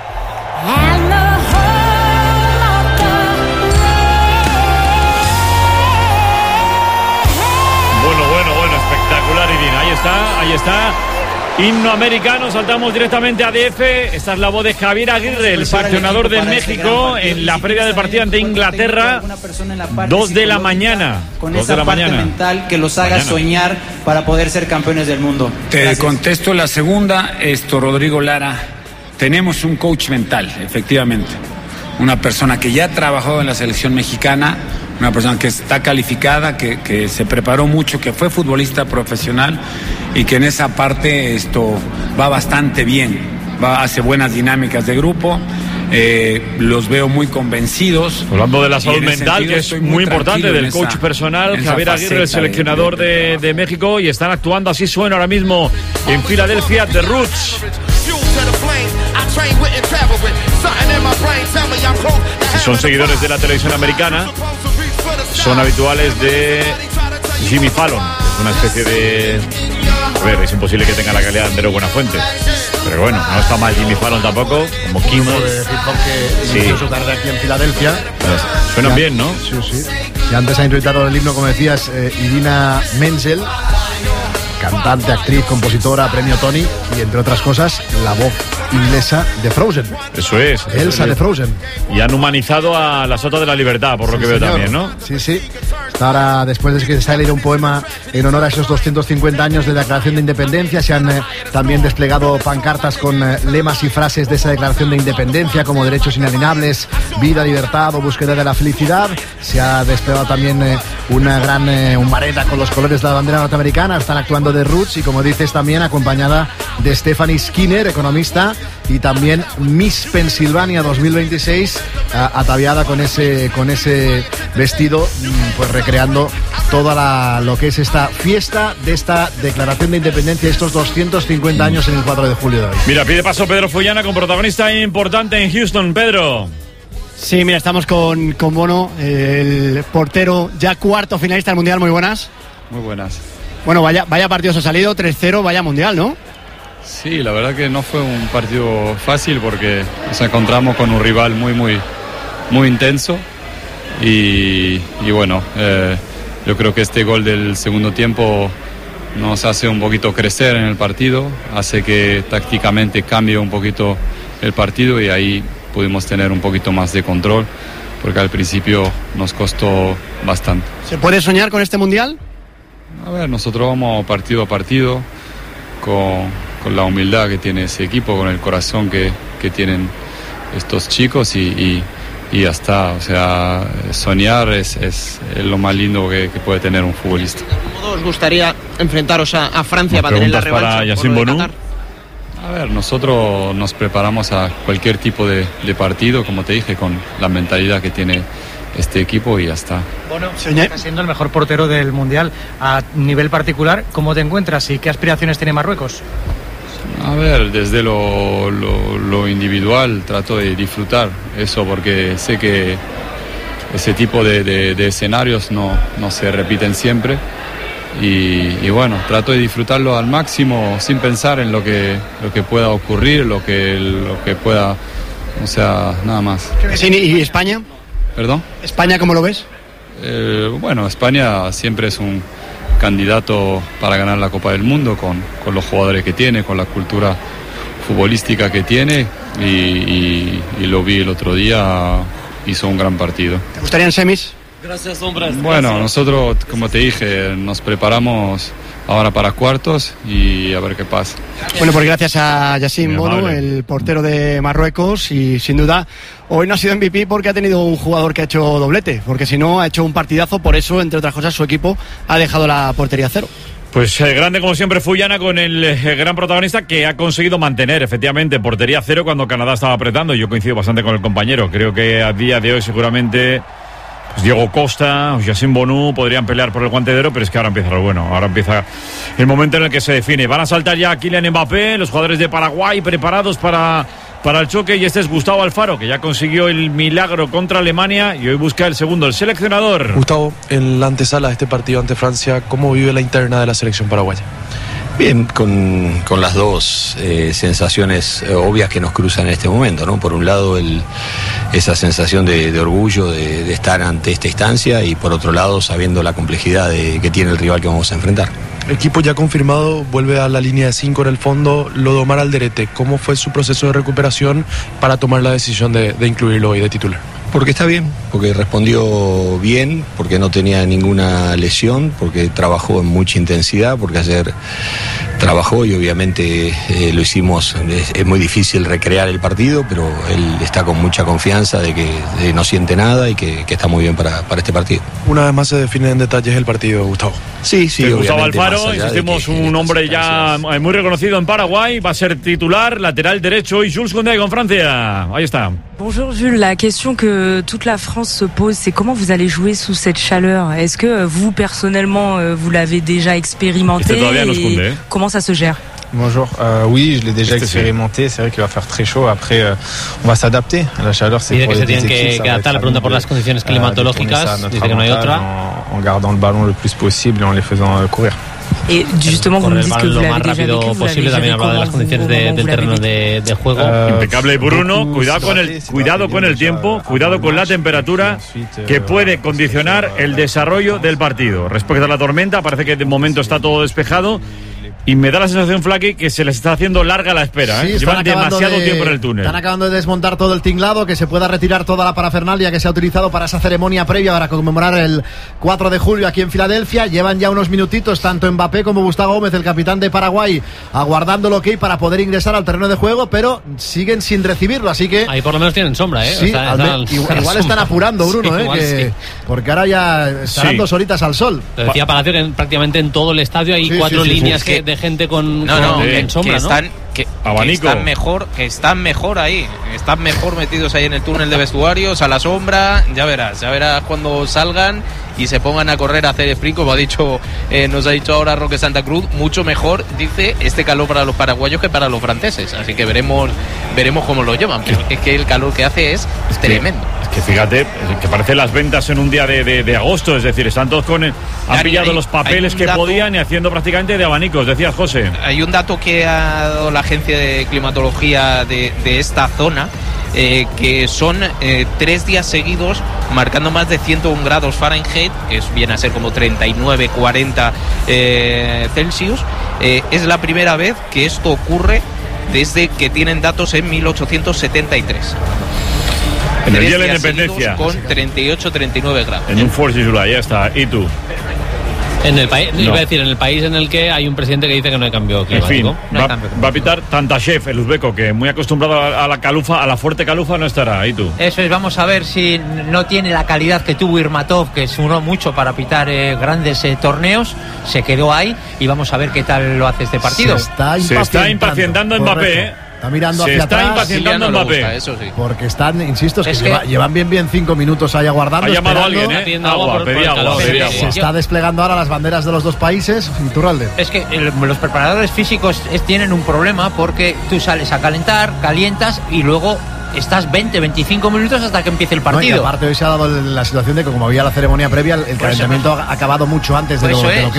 Bueno, bueno, bueno, espectacular, Irina. Ahí está, ahí está. Himno americano, saltamos directamente a D F. Esta es la voz de Javier Aguirre, el seleccionador de México, en la previa del partido ante Inglaterra. Dos de la mañana. Con esa parte mental que los haga soñar para poder ser campeones del mundo. Te contesto la segunda, esto, Rodrigo Lara. Tenemos un coach mental, efectivamente. Una persona que ya ha trabajado en la selección mexicana, una persona que está calificada, que, que se preparó mucho, que fue futbolista profesional y que en esa parte esto va bastante bien, va, hace buenas dinámicas de grupo, eh, los veo muy convencidos. Hablando de la salud mental, que es muy, muy importante, del coach esa, personal, Javier Aguirre, el seleccionador de, de, de México, y están actuando, así suena ahora mismo en Filadelfia, The Roots. Son seguidores de la televisión americana, son habituales de Jimmy Fallon, es una especie de... A ver, es imposible que tenga la calidad de Andreu Buenafuente, pero bueno, no está mal Jimmy Fallon tampoco, como Kimmel. De hip hop que inició su carrera aquí en Filadelfia. Pues, suenan bien, ¿no? Sí, sí. Y antes ha interpretado el himno, como decías, eh, Idina Menzel, cantante, actriz, compositora, premio Tony, y entre otras cosas, la voz inglesa de Frozen. Eso es. Elsa de Frozen. Y han humanizado a la Sota de la Libertad, por lo sí, que veo señor. También, ¿no? Sí, sí. Está ahora, después de que se ha leído un poema en honor a esos doscientos cincuenta años de la Declaración de Independencia, se han eh, también desplegado pancartas con eh, lemas y frases de esa Declaración de Independencia, como derechos inalienables, vida, libertad o búsqueda de la felicidad. Se ha desplegado también eh, una gran eh, humareda con los colores de la bandera norteamericana. Están actuando de Roots y, como dices, también acompañada de Stephanie Skinner, economista, y también Miss Pensilvania dos mil veintiséis, ataviada con ese con ese vestido, pues recreando toda la, lo que es esta fiesta de esta Declaración de Independencia, estos doscientos cincuenta años en el cuatro de julio de hoy. Mira, pide paso Pedro Follana con protagonista importante en Houston. Pedro. Sí, mira, estamos con, con Bono, el portero ya cuarto finalista del Mundial. Muy buenas. Muy buenas. Bueno, vaya, vaya partido se ha salido, tres cero, vaya Mundial, ¿no? Sí, la verdad que no fue un partido fácil porque nos encontramos con un rival muy, muy, muy intenso y, y bueno, eh, yo creo que este gol del segundo tiempo nos hace un poquito crecer en el partido, hace que tácticamente cambie un poquito el partido y ahí pudimos tener un poquito más de control, porque al principio nos costó bastante. ¿Se puede soñar con este Mundial? A ver, nosotros vamos partido a partido con, con la humildad que tiene ese equipo, con el corazón que, que tienen estos chicos y, y, y ya está. O sea, soñar es, es, es lo más lindo que, que puede tener un futbolista. ¿Cómo os gustaría enfrentaros a, a Francia para tener la revancha? Para Yassine Bounou. A ver, nosotros nos preparamos a cualquier tipo de, de partido, como te dije, con la mentalidad que tiene este equipo y ya está. Bueno, está siendo el mejor portero del Mundial. A nivel particular, ¿cómo te encuentras y qué aspiraciones tiene Marruecos? A ver, desde lo, lo, lo individual trato de disfrutar eso, porque sé que ese tipo de, de, de escenarios no, no se repiten siempre. Y, y bueno, trato de disfrutarlo al máximo sin pensar en lo que, lo que pueda ocurrir, lo que, lo que pueda, o sea, nada más. ¿Y España? ¿Perdón? ¿España cómo lo ves? Eh, bueno, España siempre es un candidato para ganar la Copa del Mundo con, con los jugadores que tiene, con la cultura futbolística que tiene y, y, y lo vi el otro día, hizo un gran partido. ¿Te gustarían semis? Gracias, hombres. Bueno, nosotros, como te dije, nos preparamos ahora para cuartos y a ver qué pasa. Bueno, pues gracias a Yassine Bounou, el portero de Marruecos, y sin duda hoy no ha sido M V P porque ha tenido un jugador que ha hecho doblete, porque si no ha hecho un partidazo, por eso, entre otras cosas, su equipo ha dejado la portería a cero. Pues eh, grande como siempre Fuyana, con el eh, gran protagonista que ha conseguido mantener efectivamente portería a cero cuando Canadá estaba apretando. Yo coincido bastante con el compañero, creo que a día de hoy seguramente pues Diego Costa, Yassine Bounou podrían pelear por el guante de oro, pero es que ahora empieza lo bueno, ahora empieza el momento en el que se define. Van a saltar ya Kylian Mbappé, los jugadores de Paraguay preparados para, para el choque, y este es Gustavo Alfaro, que ya consiguió el milagro contra Alemania y hoy busca el segundo, el seleccionador. Gustavo, en la antesala de este partido ante Francia, ¿cómo vive la interna de la selección paraguaya? Bien, con, con las dos eh, sensaciones eh, obvias que nos cruzan en este momento, ¿no? Por un lado, el, esa sensación de, de orgullo de, de estar ante esta instancia, y por otro lado, sabiendo la complejidad de, que tiene el rival que vamos a enfrentar. Equipo ya confirmado, vuelve a la línea de cinco en el fondo, Lodomar Alderete. ¿Cómo fue su proceso de recuperación para tomar la decisión de, de incluirlo hoy de titular? Porque está bien, porque respondió bien, porque no tenía ninguna lesión, porque trabajó en mucha intensidad, porque ayer trabajó y obviamente eh, lo hicimos. Es, es muy difícil recrear el partido, pero él está con mucha confianza de que de no siente nada y que, que está muy bien para, para este partido. Una vez más se define en detalles el partido, Gustavo. Sí, sí, sí, Gustavo Alfaro, insistimos, un hombre ya muy reconocido en Paraguay, va a ser titular, lateral derecho, y Jules Koundé con Francia. Ahí está. Bonjour Jules, la question que toute la France se pose, c'est comment vous allez jouer sous cette chaleur? Est-ce que vous, personnellement, vous l'avez déjà expérimenté et comment ça se gère? Bonjour, euh, oui, je l'ai déjà este expérimenté, c'est vrai qu'il va faire très chaud, après euh, on va s'adapter a la chaleur, c'est pour que les se tienen que, que adaptar, pregunta por las condiciones climatológicas, dice que no hay otra. En, en gardant le ballon le plus possible et en les faisant euh, courir. Et justement, vous me dites que vous l'avez déjà vécu, vous posible, también hablaba de las condiciones de, del terreno de, de juego. Uh, Impecable Bruno, cuidado con el cuidado con el tiempo, cuidado con la temperatura que puede condicionar el desarrollo del partido. Respecto a la tormenta, parece que de momento está todo despejado. Y me da la sensación, Flaky, que se les está haciendo larga la espera, ¿eh? Sí, llevan demasiado de, tiempo en el túnel. Están acabando de desmontar todo el tinglado, que se pueda retirar toda la parafernalia que se ha utilizado para esa ceremonia previa para conmemorar el cuatro de julio aquí en Filadelfia. Llevan ya unos minutitos tanto Mbappé como Gustavo Gómez, el capitán de Paraguay, aguardando el ok para poder ingresar al terreno de juego, pero siguen sin recibirlo, así que... Ahí por lo menos tienen sombra, ¿eh? Sí, o sea, están, igual, igual están apurando, Bruno, sí, ¿eh? Que, sí. Porque ahora ya estarán sí. dos horitas al sol. Te decía Palacio que en, prácticamente en todo el estadio hay sí, cuatro sí, sí, líneas sí, que, de gente con... No, no, con, que, en sombra, que están, ¿no? que, que están mejor, que están mejor ahí, están mejor metidos ahí en el túnel de vestuarios, a la sombra, ya verás, ya verás cuando salgan y se pongan a correr a hacer sprint, como ha dicho, eh, nos ha dicho ahora Roque Santa Cruz, mucho mejor, dice, este calor para los paraguayos que para los franceses, así que veremos veremos cómo lo llevan, pero es que el calor que hace es, es tremendo. Es que fíjate, que parece las ventas en un día de, de, de agosto, es decir, están todos con el, han hay, pillado hay, los papeles que dato, podían y haciendo prácticamente de abanicos, decía José. Hay un dato que ha dado la agencia de climatología de, de esta zona, eh, que son eh, tres días seguidos marcando más de ciento uno grados Fahrenheit, que es, viene a ser como treinta y nueve, cuarenta eh, Celsius. Eh, es la primera vez que esto ocurre desde que tienen datos en mil ochocientos setenta y tres. En el día de la independencia. Con treinta y ocho, treinta y nueve grados. En un Fourth of July, ya está. ¿Y tú? En el país, No. iba a decir, en el país en el que hay un presidente que dice que no hay cambio En climático. fin, No hay va, cambio va a pitar Tantashev, el uzbeco, que muy acostumbrado a, a la calufa, a la fuerte calufa, no estará. ¿Y tú? Eso es, vamos a ver si no tiene la calidad que tuvo Irmatov, que se unó mucho para pitar eh, grandes eh, torneos, se quedó ahí y vamos a ver qué tal lo hace este partido. Se está Se está impacientando Mbappé, correcto. ¿eh? Está mirando Se hacia está atrás. impacientando Sí, ya no le Mbappé. gusta, eso sí. Porque están, insisto, es que, Es que- lleva- llevan bien bien cinco minutos ahí aguardando. Ha llamado a esperando. alguien, ¿eh? Pidiendo agua Agua, por- pedí por el agua, calor. pedí Sí, agua. Se está desplegando ahora las banderas de los dos países. Iturralde. Es que el- los preparadores físicos es- tienen un problema porque tú sales a calentar, calientas y luego estás veinte, veinticinco minutos hasta que empiece el No, y partido. aparte hoy se ha dado la situación de que como había la ceremonia previa, el, el calentamiento ha acabado mucho antes de lo, Eso de lo es. que